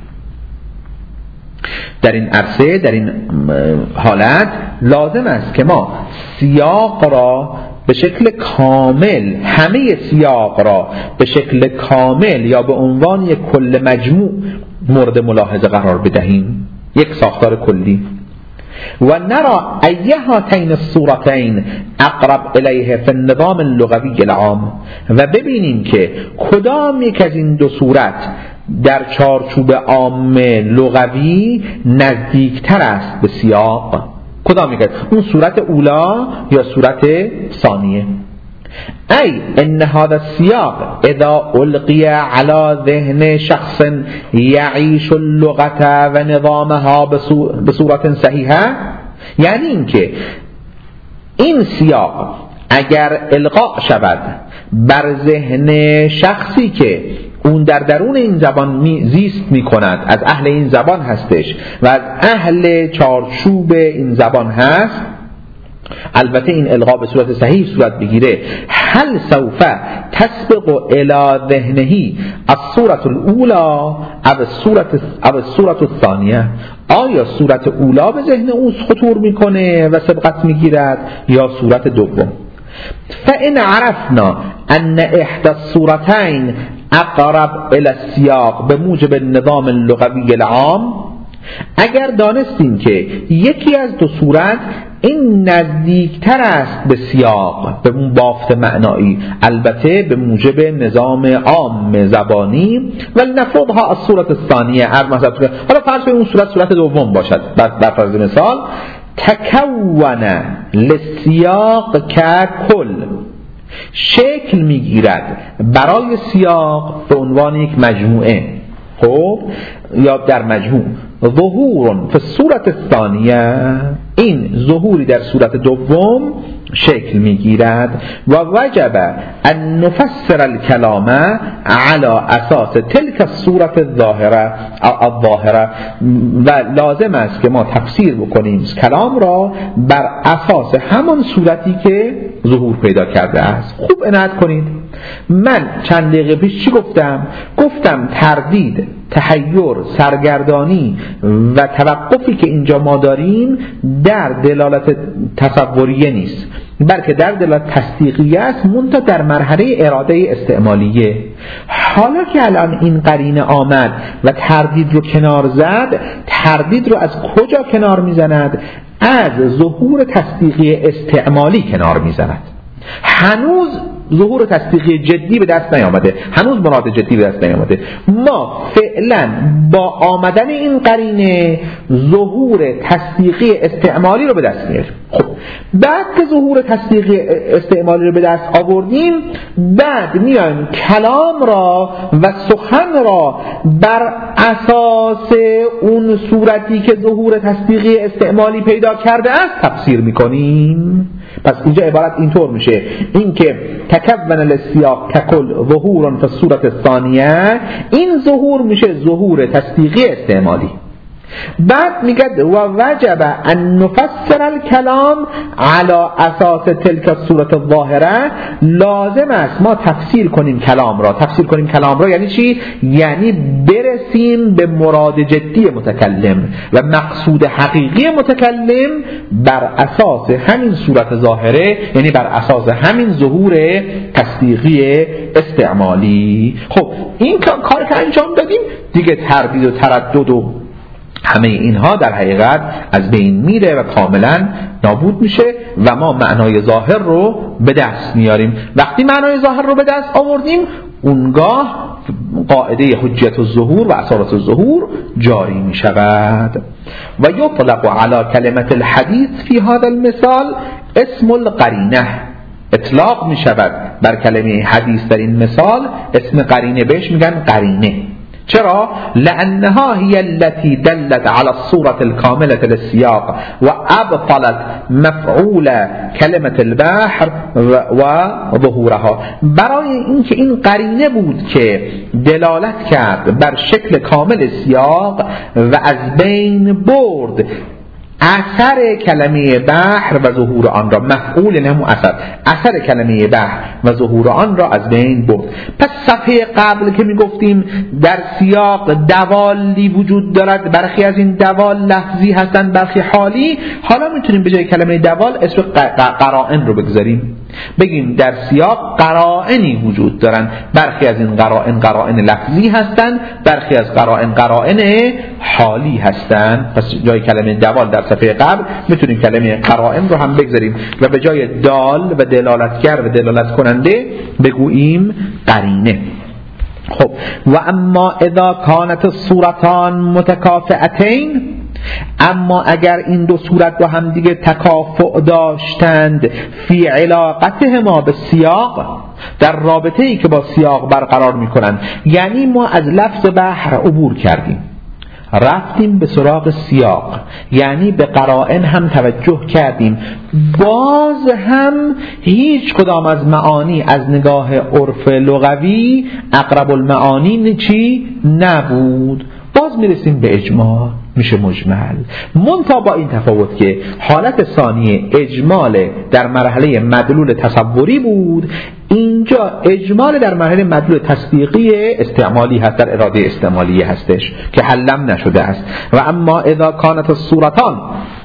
در این عرصه، در این حالت لازم است که ما سیاق را به شکل کامل، همه سیاق را به شکل کامل یا به عنوان یک کل مجموع مورد ملاحظه قرار بدهیم، یک ساختار کلی. و نرا ایه هاتین الصورتین اقرب الیه فی النظام اللغوی العام، و ببینیم که کدام یک از این دو صورت در چارچوب عام لغوی نزدیکتر است به سیاق. کدام یک؟ اون صورت اولا یا صورت ثانیه؟ ای ان هذا السیاق اذا القی علی ذهن شخص یعیش اللغة و نظامها بصورت صحیحه، یعنی اینکه این سیاق اگر القا شود بر ذهن شخصی که اون در درون این زبان زیست می کند، از اهل این زبان هستش و از اهل چارچوب این زبان هست، البته این القا به صورت صحیح صورت بگیره، هل سوف تسبق الى ذهنه الصورت الاولى او الصورت الثانیه، آیا صورت اولا به ذهن او خطور میکنه و سبقت میگیرد یا صورت دوم؟ فإن عرفنا ان احدى الصورتين اقرب الى السیاق به موجب النظام اللغوی العام، اگر دانستیم که یکی از دو صورت این نزدیکتر است به سیاق، به اون بافت معنایی، البته به موجب نظام عام زبانی، ولی نفرضها از صورت الثانیه، حالا فرض کنیم اون صورت دوم باشد، بر فرض مثال تکون للسیاق ککل، شکل میگیرد برای سیاق به عنوان یک مجموعه، خب یا در مجموع، ظهور فی الصورت الثانیه، این ظهوری در صورت دوم شکل میگیرد، و وجب ان نفسر الکلام علی اساس تلک الصورت الظاهره، و لازم است که ما تفسیر بکنیم کلام را بر اساس همان صورتی که ظهور پیدا کرده است. خوب عنایت کنید، من چند دقیقه پیش چی گفتم تردید، تحیر، سرگردانی و توقفی که اینجا ما داریم در دلالت تصوریه نیست، بلکه در دلالت تصدیقیه است، منتها در مرحله اراده استعمالیه. حالا که الان این قرینه آمد و تردید رو کنار زد، تردید رو از کجا کنار میزند؟ از ظهور تصدیقی استعمالی کنار میزند. هنوز ظهور تصدیقی جدی به دست نیامده، هنوز مراد جدی به دست نیامده. ما فعلا با آمدن این قرینه ظهور تصدیقی استعمالی رو به دست میاریم. خب بعد که ظهور تصدیقی استعمالی رو به دست آوردیم، بعد میایم کلام را و سخن را بر اساس اون صورتی که ظهور تصدیقی استعمالی پیدا کرده است تفسیر میکنیم. پس اینجا عبارت اینطور میشه، این که تکون السیاق ککل ظهور فی الصورت الثانیه، این ظهور میشه ظهور تصدیقی استعمالی. بعد میگه و وجب ان نفسر الکلام علی اساس تلک الصورت الظاهره، لازم است ما تفسیر کنیم کلام را. یعنی چی؟ یعنی برسیم به مراد جدی متکلم و مقصود حقیقی متکلم بر اساس همین صورت ظاهره، یعنی بر اساس همین ظهور تصدیقی استعمالی. خب این کار که انجام دادیم دیگه، تردید و تردد و همه اینها در حقیقت از بین میره و کاملا نابود میشه و ما معنای ظاهر رو به دست میاریم. وقتی معنای ظاهر رو به دست آوردیم، اونگاه قاعده حجت الظهور و اصالت الظهور جاری می شود. و یطلق علی کلمة الحدیث فی هذا المثال اسم القرینه، اطلاق می شود بر کلمه حدیث در این مثال اسم قرینه، بهش میگن قرینه. چرا؟ لأنها هي التي دلت على الصورة الكاملة للسياق وأبطلت مفعول كلمة البحر وظهورها. برای اینکه این قرینه بود که دلالت کرد بر شکل کامل سیاق و از بین برد اثر کلمه بحر و ظهور آن را، مفعول نمو اثر کلمه بحر و ظهور آن را از بین برد. پس صفحه قبل که می گفتیم در سیاق دوالی وجود دارد، برخی از این دوال لفظی هستند برخی حالی، حالا میتونیم به جای کلمه دوال اسم قرائن رو بگذاریم، بگیم در سیاق قرائنی وجود دارند، برخی از این قرائن لفظی هستند، برخی از قرائن حالی هستند. پس جای کلمه دوال در صفحه قبل میتونیم کلمه قرائن رو هم بگذاریم و به جای دال و دلالتگر و دلالت کننده بگوییم قرینه. خب و اما اذا كانت الصورتان متکافئتین، اما اگر این دو صورت با هم دیگه تکافؤ داشتند فی علاقتهما به سیاق، در رابطه‌ای که با سیاق برقرار میکنند، یعنی ما از لفظ بحر عبور کردیم رفتیم به سراغ سیاق، یعنی به قرائن هم توجه کردیم، باز هم هیچ کدام از معانی از نگاه عرف لغوی اقرب المعانی چی نبود، باز میرسیم به اجمال، میشه مجمل. منتها با این تفاوت که حالت ثانیه اجمال در مرحله مدلول تصوری بود، اینجا اجمال در مرحله مدلول تصدیقی استعمالی هست، در اراده استعمالی هستش که حلم نشده است. و اما اذا كانت الصورتان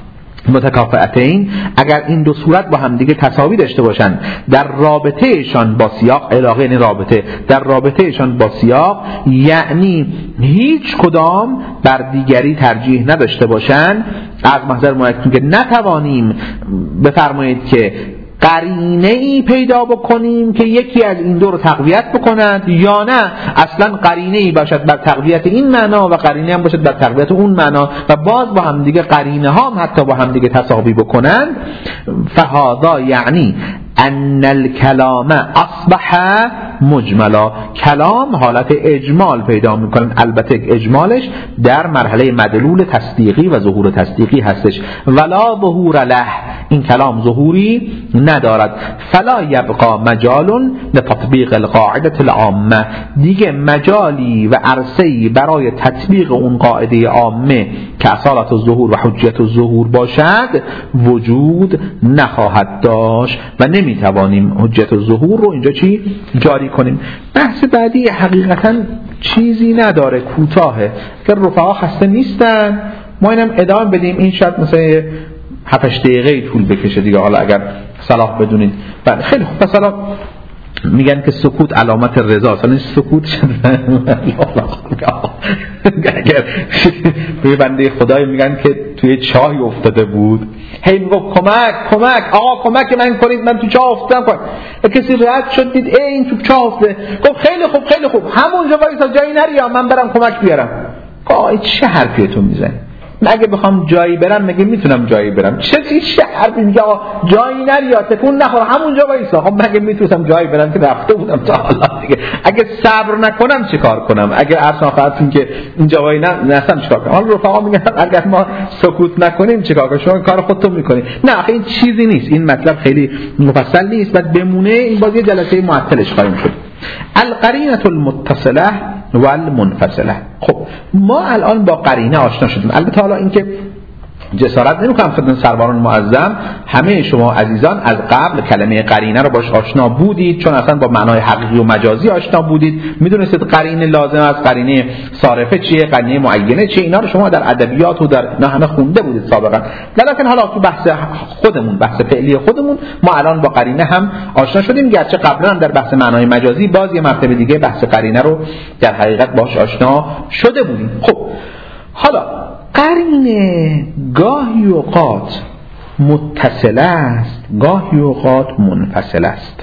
متکافئتین، اگر این دو صورت با هم دیگه تساوی داشته باشند در رابطهشان با سیاق، علاقه این رابطه در رابطهشان با سیاق، یعنی هیچ کدام بر دیگری ترجیح نداشته باشند، از محضر مایکتون که نتوانیم بفرمایید که قرینه‌ای پیدا بکنیم که یکی از این دو رو تقویت بکند، یا نه اصلا قرینه‌ای باشد بر تقویت این معنا و قرینه هم باشد بر تقویت اون معنا و باز با هم دیگه قرینه ها هم حتی با هم دیگه تساوی بکنند، فهذا یعنی ان الکلام اصبح مجملا، کلام حالت اجمال پیدا میکنه. البته اجمالش در مرحله مدلول تصدیقی و ظهور تصدیقی هستش. ولا ظهور له، این کلام ظهوری ندارد. فلا یبقى مجال لتطبیق القاعده العامه، دیگه مجالی و عرصه‌ای برای تطبیق اون قاعده عامه که اصالت الظهور و حجت الظهور باشد وجود نخواهد داشت و نمیتوانیم حجت الظهور رو اینجا چی جاری کنیم. بحث بعدی حقیقتا چیزی نداره، کوتاهه، که رفقا خسته نیستن ما اینم ادامه بدیم، این شاید مثلا 7 دقیقه طول بکشه دیگه، حالا اگر صلاح بدونید. بله خیلی خوب. مثلا میگن که سکوت علامت رضا، اصلا سکوت اگر به بنده خدای میگن که توی چاه افتاده بود، هی میگفت کمک آقا کمک من کنید، من تو چاه افتادم، کسی رد شد دید این تو چاه افتاده، گفت خیلی خوب همونجا وایسا جایی نری یا من برم کمک بیارم. آقا چه حرفی تو میزنی؟ اگه بخوام جایی برم مگه میتونم جایی برم؟ چه حرفی میگه آقا جایی نری یا تکون نخور همونجا وایسا؟ خب مگه میتونم جایی برم که رفته بودم تا حالا دیگه؟ اگه صبر نکنم چیکار کنم؟ اگه اصلا خاطرین که اینجا وای نستم چیکار کنم؟ حالا رفقا میگن اگر ما سکوت نکنیم چیکار کنیم؟ شما کار خودتون میکنید. نه آخه این چیزی نیست، این مطلب خیلی مفصل نیست، بعد بمونه این باز یه جلسه معطلش خواهیم شد. القرینه المتصله و المنفصله. خب ما الان با قرینه آشنا شدیم. البته حالا اینکه جسارت نمی‌کنم خدمت سروران معظم، همه شما عزیزان از قبل کلمه قرینه رو باش آشنا بودید، چون اصلا با معنای حقیقی و مجازی آشنا بودید، میدونستید قرینه لازم است، قرینه صارفه چیه، قرینه معینه چیه، اینا رو شما در ادبیات و در اینا همه خونده بودید سابقا. لکن حالا تو بحث خودمون، بحث فعلی خودمون، ما الان با قرینه هم آشنا شدیم، گرچه قبلا هم در بحث معنای مجازی باز یه مرتبه دیگه بحث قرینه رو در حقیقت باش آشنا شده بودیم. خب حالا قرینه گاهی اوقات متصل است، گاهی اوقات منفصل است.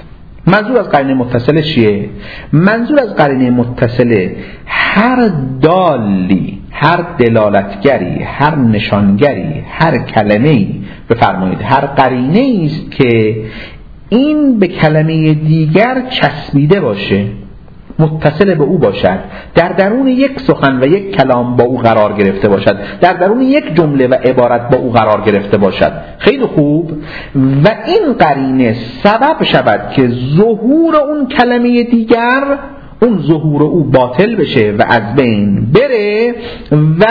منظور از قرینه متصله چیه؟ منظور از قرینه متصله هر دالی، هر دلالتگری، هر نشانگری، هر کلمه‌ای، بفرمایید هر قرینه‌ای است که این به کلمه دیگر چسبیده باشه، متصل به او باشد، در درون یک سخن و یک کلام با او قرار گرفته باشد، در درون یک جمله و عبارت با او قرار گرفته باشد. خیلی خوب. و این قرینه سبب شود که ظهور اون کلمه دیگر، اون ظهور او باطل بشه و از بین بره و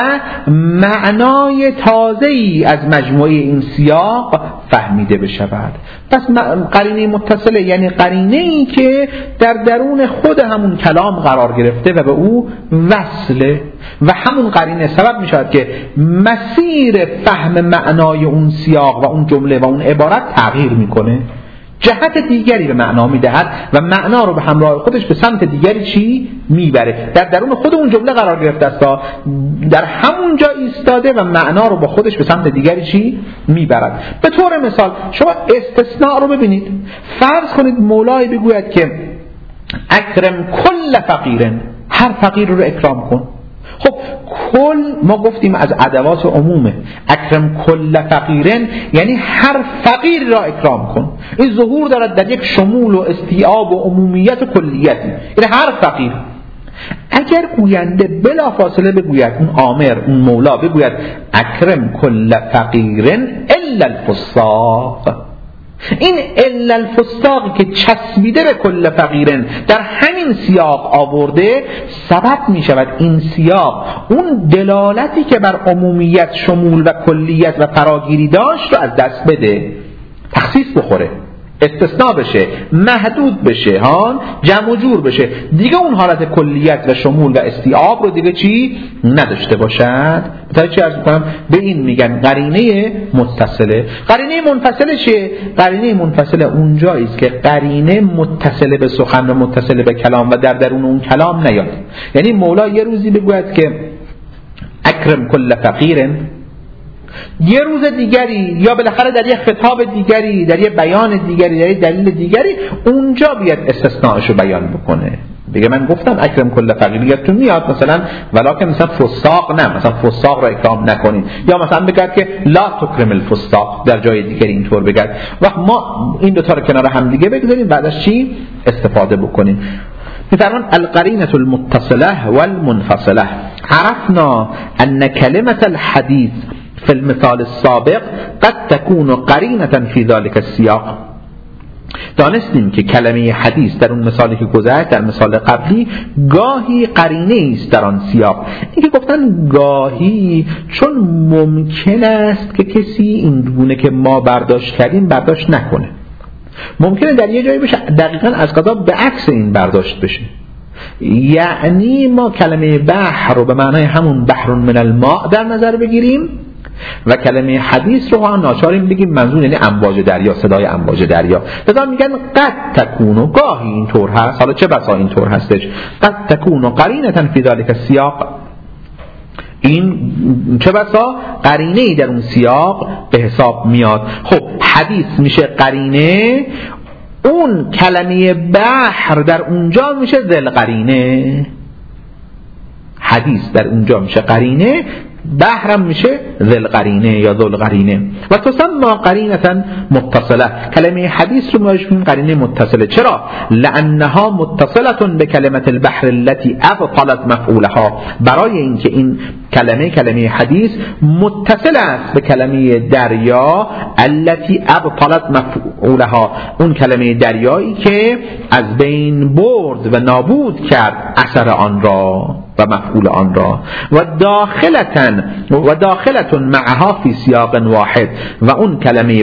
معنای تازه‌ای از مجموعه این سیاق فهمیده بشود. پس قرینه متصله یعنی قرینه‌ای که در درون خود همون کلام قرار گرفته و به او وصله و همون قرینه سبب می شود که مسیر فهم معنای اون سیاق و اون جمله و اون عبارت تغییر میکنه، جهت دیگری به معنا میدهد و معنا رو به همراه خودش به سمت دیگری چی میبره. در درون خود اون جمله قرار گرفته است، در همون جا ایستاده و معنا رو با خودش به سمت دیگری چی میبرد. به طور مثال شما استثناء رو ببینید. فرض کنید مولای بگوید که اکرم کل فقیرن، هر فقیر رو اکرام کن. خب کل ما گفتیم از ادوات عمومه، اکرم کل فقیرن یعنی هر فقیر را اکرام کن. این ظهور دارد در یک شمول و استیعاب و عمومیت و کلیتی، یعنی هر فقیر. اگر گوینده بلا فاصله بگوید، اون آمر، اون مولا بگوید اکرم کل فقیرن الا الفساق، این الا الفساقی که چسبیده به کل فقیرن در همین سیاق آورده، سبب می شود این سیاق اون دلالتی که بر عمومیت، شمول و کلیت و فراگیری داشت رو از دست بده، تخصیص بخوره، استثناء بشه، محدود بشه، جمع و جور بشه، دیگه اون حالت کلیت و شمول و استیعاب رو دیگه چی نداشته باشد. تا چی عرض می‌کنم؟ به این میگن قرینه متصله. قرینه منفصله چیه؟ قرینه منفصله اونجایی است که قرینه متصله به سخن و متصله به کلام و در درون اون کلام نیاد. یعنی مولا یه روزی بگوید که اکرم کل فقیرن، یه روز دیگری یا بالاخره در یه خطاب دیگری، در یه بیان دیگری، در یه دلیل دیگری اونجا بیاد استثناءشو بیان بکنه، بگه من گفتم اکرم کل فقیریتون میاد، مثلا ولکن مثلا فساق نه، مثلا فساق را اکرام نکنین، یا مثلا بگه که لا تکرم الفساق، در جای دیگری اینطور بگه. وقت ما این دو تا رو کنار هم دیگه بگذاریم، بعدش چی استفاده بکنیم. مثلا القرینة المتصله والمنفصله. عرفنا ان كلمة الحديث في المثال السابق قد تكون قرینة في ذلك السیاق. دانستیم که کلمه حدیث در اون مثالی که گذشت، در مثال قبلی، گاهی قرینه است در آن سیاق. اینکه گفتن گاهی چون ممکن است که کسی این گونه که ما برداشت کردیم برداشت نکنه، ممکنه در یه جایی بشه دقیقاً از قضا به عکس این برداشت بشه. یعنی ما کلمه بحر رو به معنای همون بحر من الماء در نظر بگیریم و کلمه حدیث رو هم ناچاریم بگیم منظور یعنی امواج دریا، صدای امواج دریا. لذا میگن قد تکون، و گاهی اینطور هست، حالا چه بسا اینطور هستش، قد تکون قرینة فی ذلک السیاق، این چه بسا قرینه‌ای در اون سیاق به حساب میاد. خب حدیث میشه قرینه، اون کلمه بحر در اونجا میشه ذل قرینه، حدیث در اونجا میشه قرینه، بحرم میشه ذل قرینه یا ذل قرینه. و تسمى قرینة متصله، کلمه حدیث رو میگیم قرینه متصله. چرا؟ لانها متصله به کلمه البحر التي ابطلت مفعولها، برای اینکه این کلمه حدیث متصل است به کلمه دریا التي ابطلت مفعولها، اون کلمه دریایی که از بین برد و نابود کرد اثر آن را و مفعول آن را. و داخلتون معها فی سیاق واحد، و اون کلمه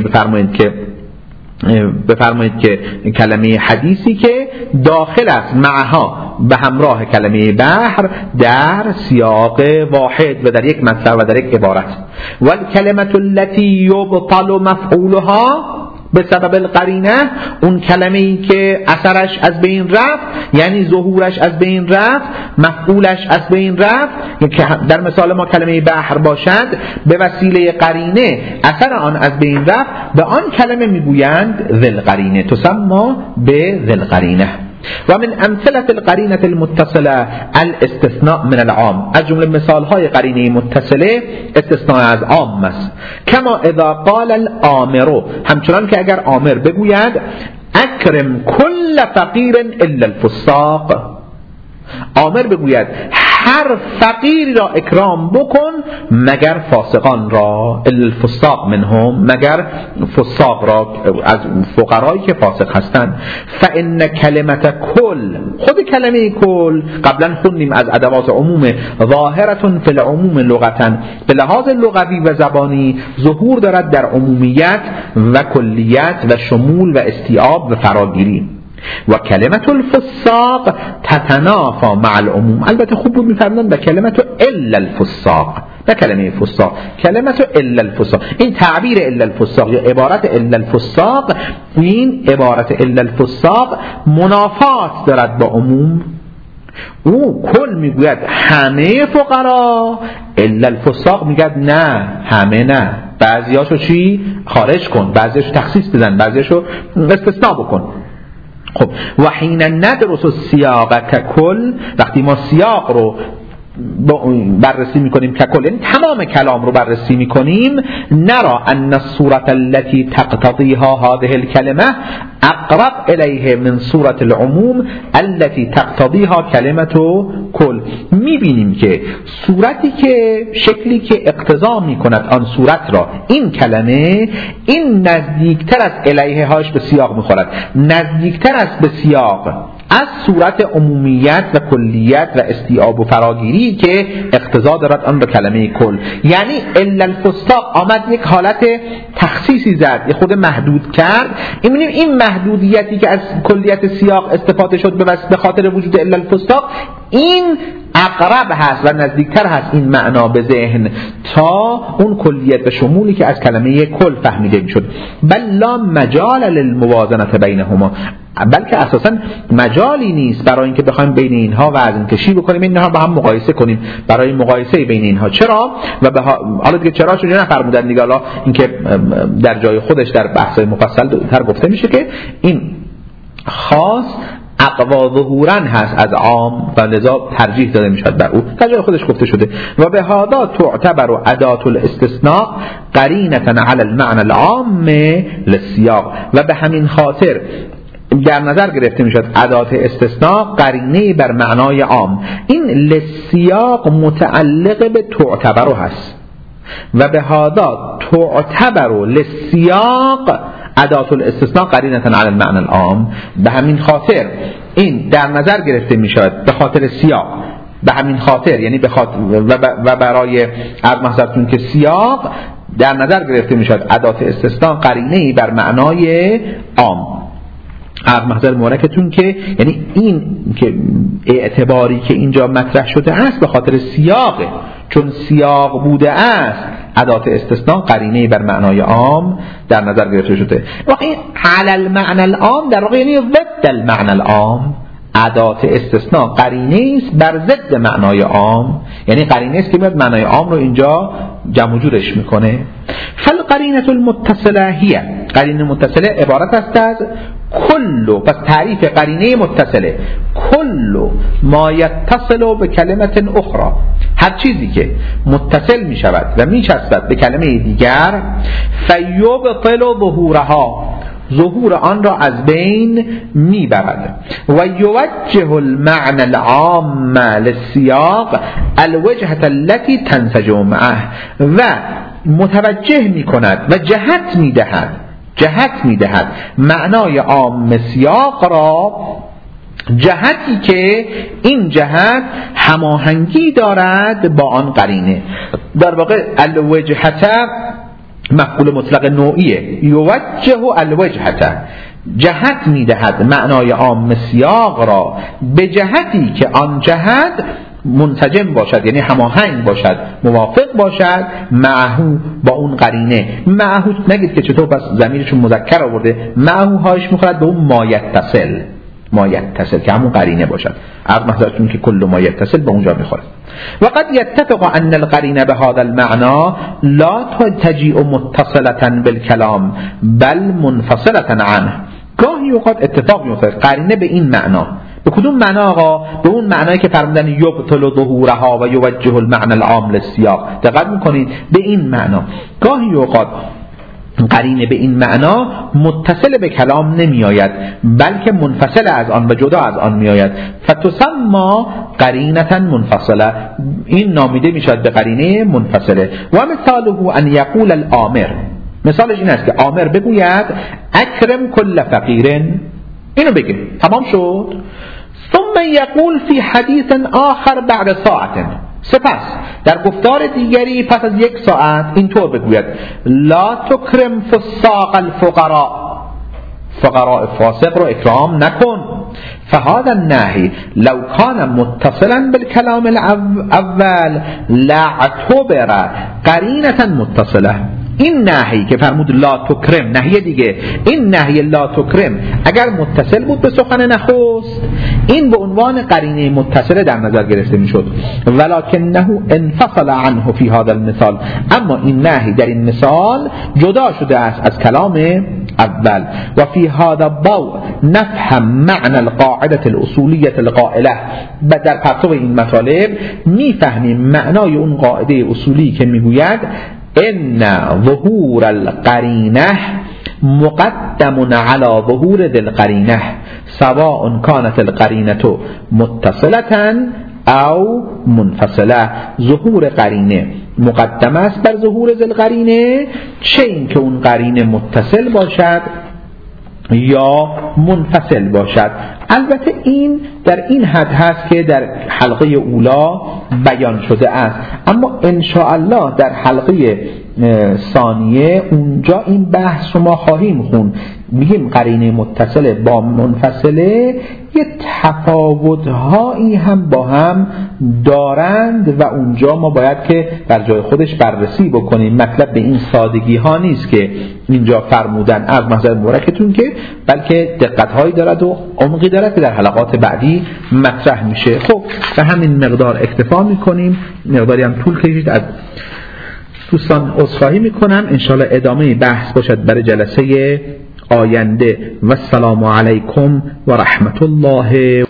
بفرمایید که کلمه حدیثی که داخل است معها به همراه کلمه بحر در سیاق واحد و در یک مطلب و در یک عبارت. و الکلمه التي یبطل مفعولها به سبب القرینه، اون کلمه‌ای که اثرش از بین رفت، یعنی ظهورش از بین رفت، مفعولش از بین رفت، که در مثال ما کلمه بحر باشد، به وسیله قرینه اثر آن از بین رفت، به آن کلمه میگویند ذی القرینه، تسمى به ذی القرینه. و من امثله القرینه المتصله الاستثناء من العام، از جمله مثال های قرینه متصله استثناء از عام است. کما اذا قال الامر، همچنان که اگر آمر بگوید اکرم کل فقیر الا الفساق، آمر بگوید هر فقیری را اکرام بکن مگر فاسقان را، الفساق منهم، مگر فساق را از فقرایی که فاسق هستند. فان کلمت کل، خود کلمه کل قبلا خوندیم از ادوات عموم، ظاهرة فی العموم لغتا، به لحاظ لغوی و زبانی ظهور دارد در عمومیت و کلیت و شمول و استیعاب و فراگیری. و کلمت الفساق تتنافى مع العموم، البته خوب بود می‌فرمودن به کلمت الا الفساق، نه کلمه فساق، کلمت الا الفساق. این تعبیر الا الفساق یا عبارت الا الفساق، این عبارت الا الفساق منافات دارد با عموم. او کل میگوید همه فقرا، الا الفساق میگه نه همه نه، بعضیاشو چی خارج کن، بعضیاشو تخصیص بزن، بعضیاشو استثناء بکن. خب و حین ندرس السیاق ککل، وقتی ما سیاق رو بررسی میکنیم ککل، یعنی تمام کلام رو بررسی میکنیم، نرى ان الصورة التي تقتضيها هذه الكلمة اقرب الیه من صورة العموم التي تقتضيها کلمة کل، میبینیم که صورتی که شکلی که اقتضا میکند آن صورت را این کلمه، این نزدیکتر از الیه هاش به سیاق میخورد، نزدیکتر از به سیاق از صورت عمومیت و کلیت و استیعاب و فراگیری که اقتضا دارد آن را کلمه کل. یعنی الا الفساق آمد یک حالت تخصیصی زد، یه خود محدود کرد. این محدودیتی که از کلیت سیاق استفاده شد به خاطر وجود الا الفساق، این اقرب هست و نزدیکتر هست این معنا به ذهن تا اون کلیت و شمولی که از کلمه کل فهمیده میشد. بل لا مجال للموازنه بینهما، بلکه اساسا مجالی نیست برای اینکه بخوایم بین اینها وزن کشی بکنیم، اینها با هم مقایسه کنیم برای مقایسه بین اینها. چرا؟ و حالا دیگه چرا چون نفرمودن دیگه، حالا اینکه در جای خودش در بحث مفصل تر گفته میشه که این خاص اقوا ظهورا هست از عام و لذا ترجیح داده میشد بر او، در جای خودش گفته شده. و به هذا تعتبر اداه الاستثناء قرینه علی المعنى العام للسیاق، و به همین خاطر در نظر گرفته میشد اداه استثناء قرینه بر معنای عام. این للسیاق متعلق به تعتبر هست و به هذا تعتبر للسیاق اداه الاستثناء قرینه علی المعنى العام، به همین خاطر این در نظر گرفته میشد به خاطر سیاق، به همین خاطر یعنی به خاطر و برای عرض محضرتون که سیاق در نظر گرفته میشد اداه استثناء قرینه بر معنای عام. عرض محضر مورکتون که یعنی این که اعتباری که اینجا مطرح شده است به خاطر سیاقه، چون سیاق بوده است اداه استثناء قرینه بر معنای عام در نظر گرفته شده. واقعا علی المعنى العام در واقع یعنی ضد المعنى العام، اداه استثناء قرینه است بر ضد معنای عام، یعنی قرینه است که میاد معنای عام رو اینجا جمع جورش میکنه. فالقرینه المتصله هی، قرینه متصله عبارت است از کل، پس تعریف قرینه متصله کل ما یتصل به کلمه اخرى، هر چیزی که متصل می شود و می چسبد به کلمه دیگر، فیبطل ظهورها، ظهور آن را از بین می برد، و یوجه المعنى العام للسیاق الوجهة التي تنسجم معه، و متوجه می کند و جهت می دهد معنای عام سیاق را، جهتی که این جهت هماهنگی دارد با آن قرینه. در واقع الوجهت مفعول مطلق نوعیه، یوجه الوجهت، جهت میدهد معنای عام سیاق را به جهتی که آن جهت منسجم باشد، یعنی هماهنگ باشد، موافق باشد معهو با اون قرینه. معهو نگید که چطور پس ضمیرشون مذکر آورده، معهو هاش میخورد به اون ما یتصل که همون قرینه باشد. عرض محضرتون که کل ما یتصل به اونجا میخوره. وقد يتفق ان القرینه بهذا المعنى لا تجیء متصلة بالکلام بل منفصلة عنه. گاهی اوقات اتفاق میفته قرینه به این معنا. به کدوم معنا آقا؟ به اون معنایی که فرمودن یبطل ظهورها و یوجه المعنى العام للسیاق. دقت میکنید به این معنا گاهی اوقات قرینه به این معنا متصل به کلام نمی آید بلکه منفصل از آن و جدا از آن می آید. فتسمى قرینة منفصله، این نامیده می شود به قرینه منفصله. و مثاله ان یقول الامر، مثالش این است که آمر بگوید اکرم کل فقیر، اینو بگه تمام شد. ثم یقول فی حدیث آخر بعد ساعت، سپس در گفتار دیگری پس از 1 ساعت اینطور بگوید لا تکرم فساق الفقراء، فقراء فاسق رو اکرام نکن. فهذا النهی لو کان متصلا بالکلام الاول لاعتبر قرینة متصله. این نهی که فرمود لا تکرم، نهی دیگه، این نهی لا تکرم اگر متصل بود به سخن نخست این به عنوان قرینه متصله در نظر گرفته میشد. ولکنه انفصل عنه فی هذا المثال، اما این نهی در این مثال جدا شده است از کلام اول. و فی هذا الضوء نفهم معنى القاعده الاصولیه القائله، و در پرتو این مطالب میفهمیم معنای اون قاعده اصولی که میگوید ان ظهور القرینه مقدم على ظهور ذی القرینه سواء كانت القرینه متصلة او منفصله. ظهور قرینه مقدم است بر ظهور ذی القرینه، چه این که اون قرینه متصل باشد یا منفصل باشد. البته این در این حد هست که در حلقه اولا بیان شده است، اما انشاءالله در حلقه ثانیه اونجا این بحث رو ما خواهیم خون. میگیم قرینه متصل با منفصله یه تفاوت‌هایی هم با هم دارند و اونجا ما باید که در جای خودش بررسی بکنیم. مطلب به این سادگی ها نیست که اینجا فرمودن از محضر مبارکتون که، بلکه دقت‌هایی دارد و عمقی دارد که در حلقات بعدی مطرح میشه. خب به همین مقدار اکتفا میکنیم، مقداری هم طول کشید، از دوستان عذرخواهی میکنم. انشاءالله ادامه بحث باشد برای جلسه آینده. و السلام علیکم و رحمت الله.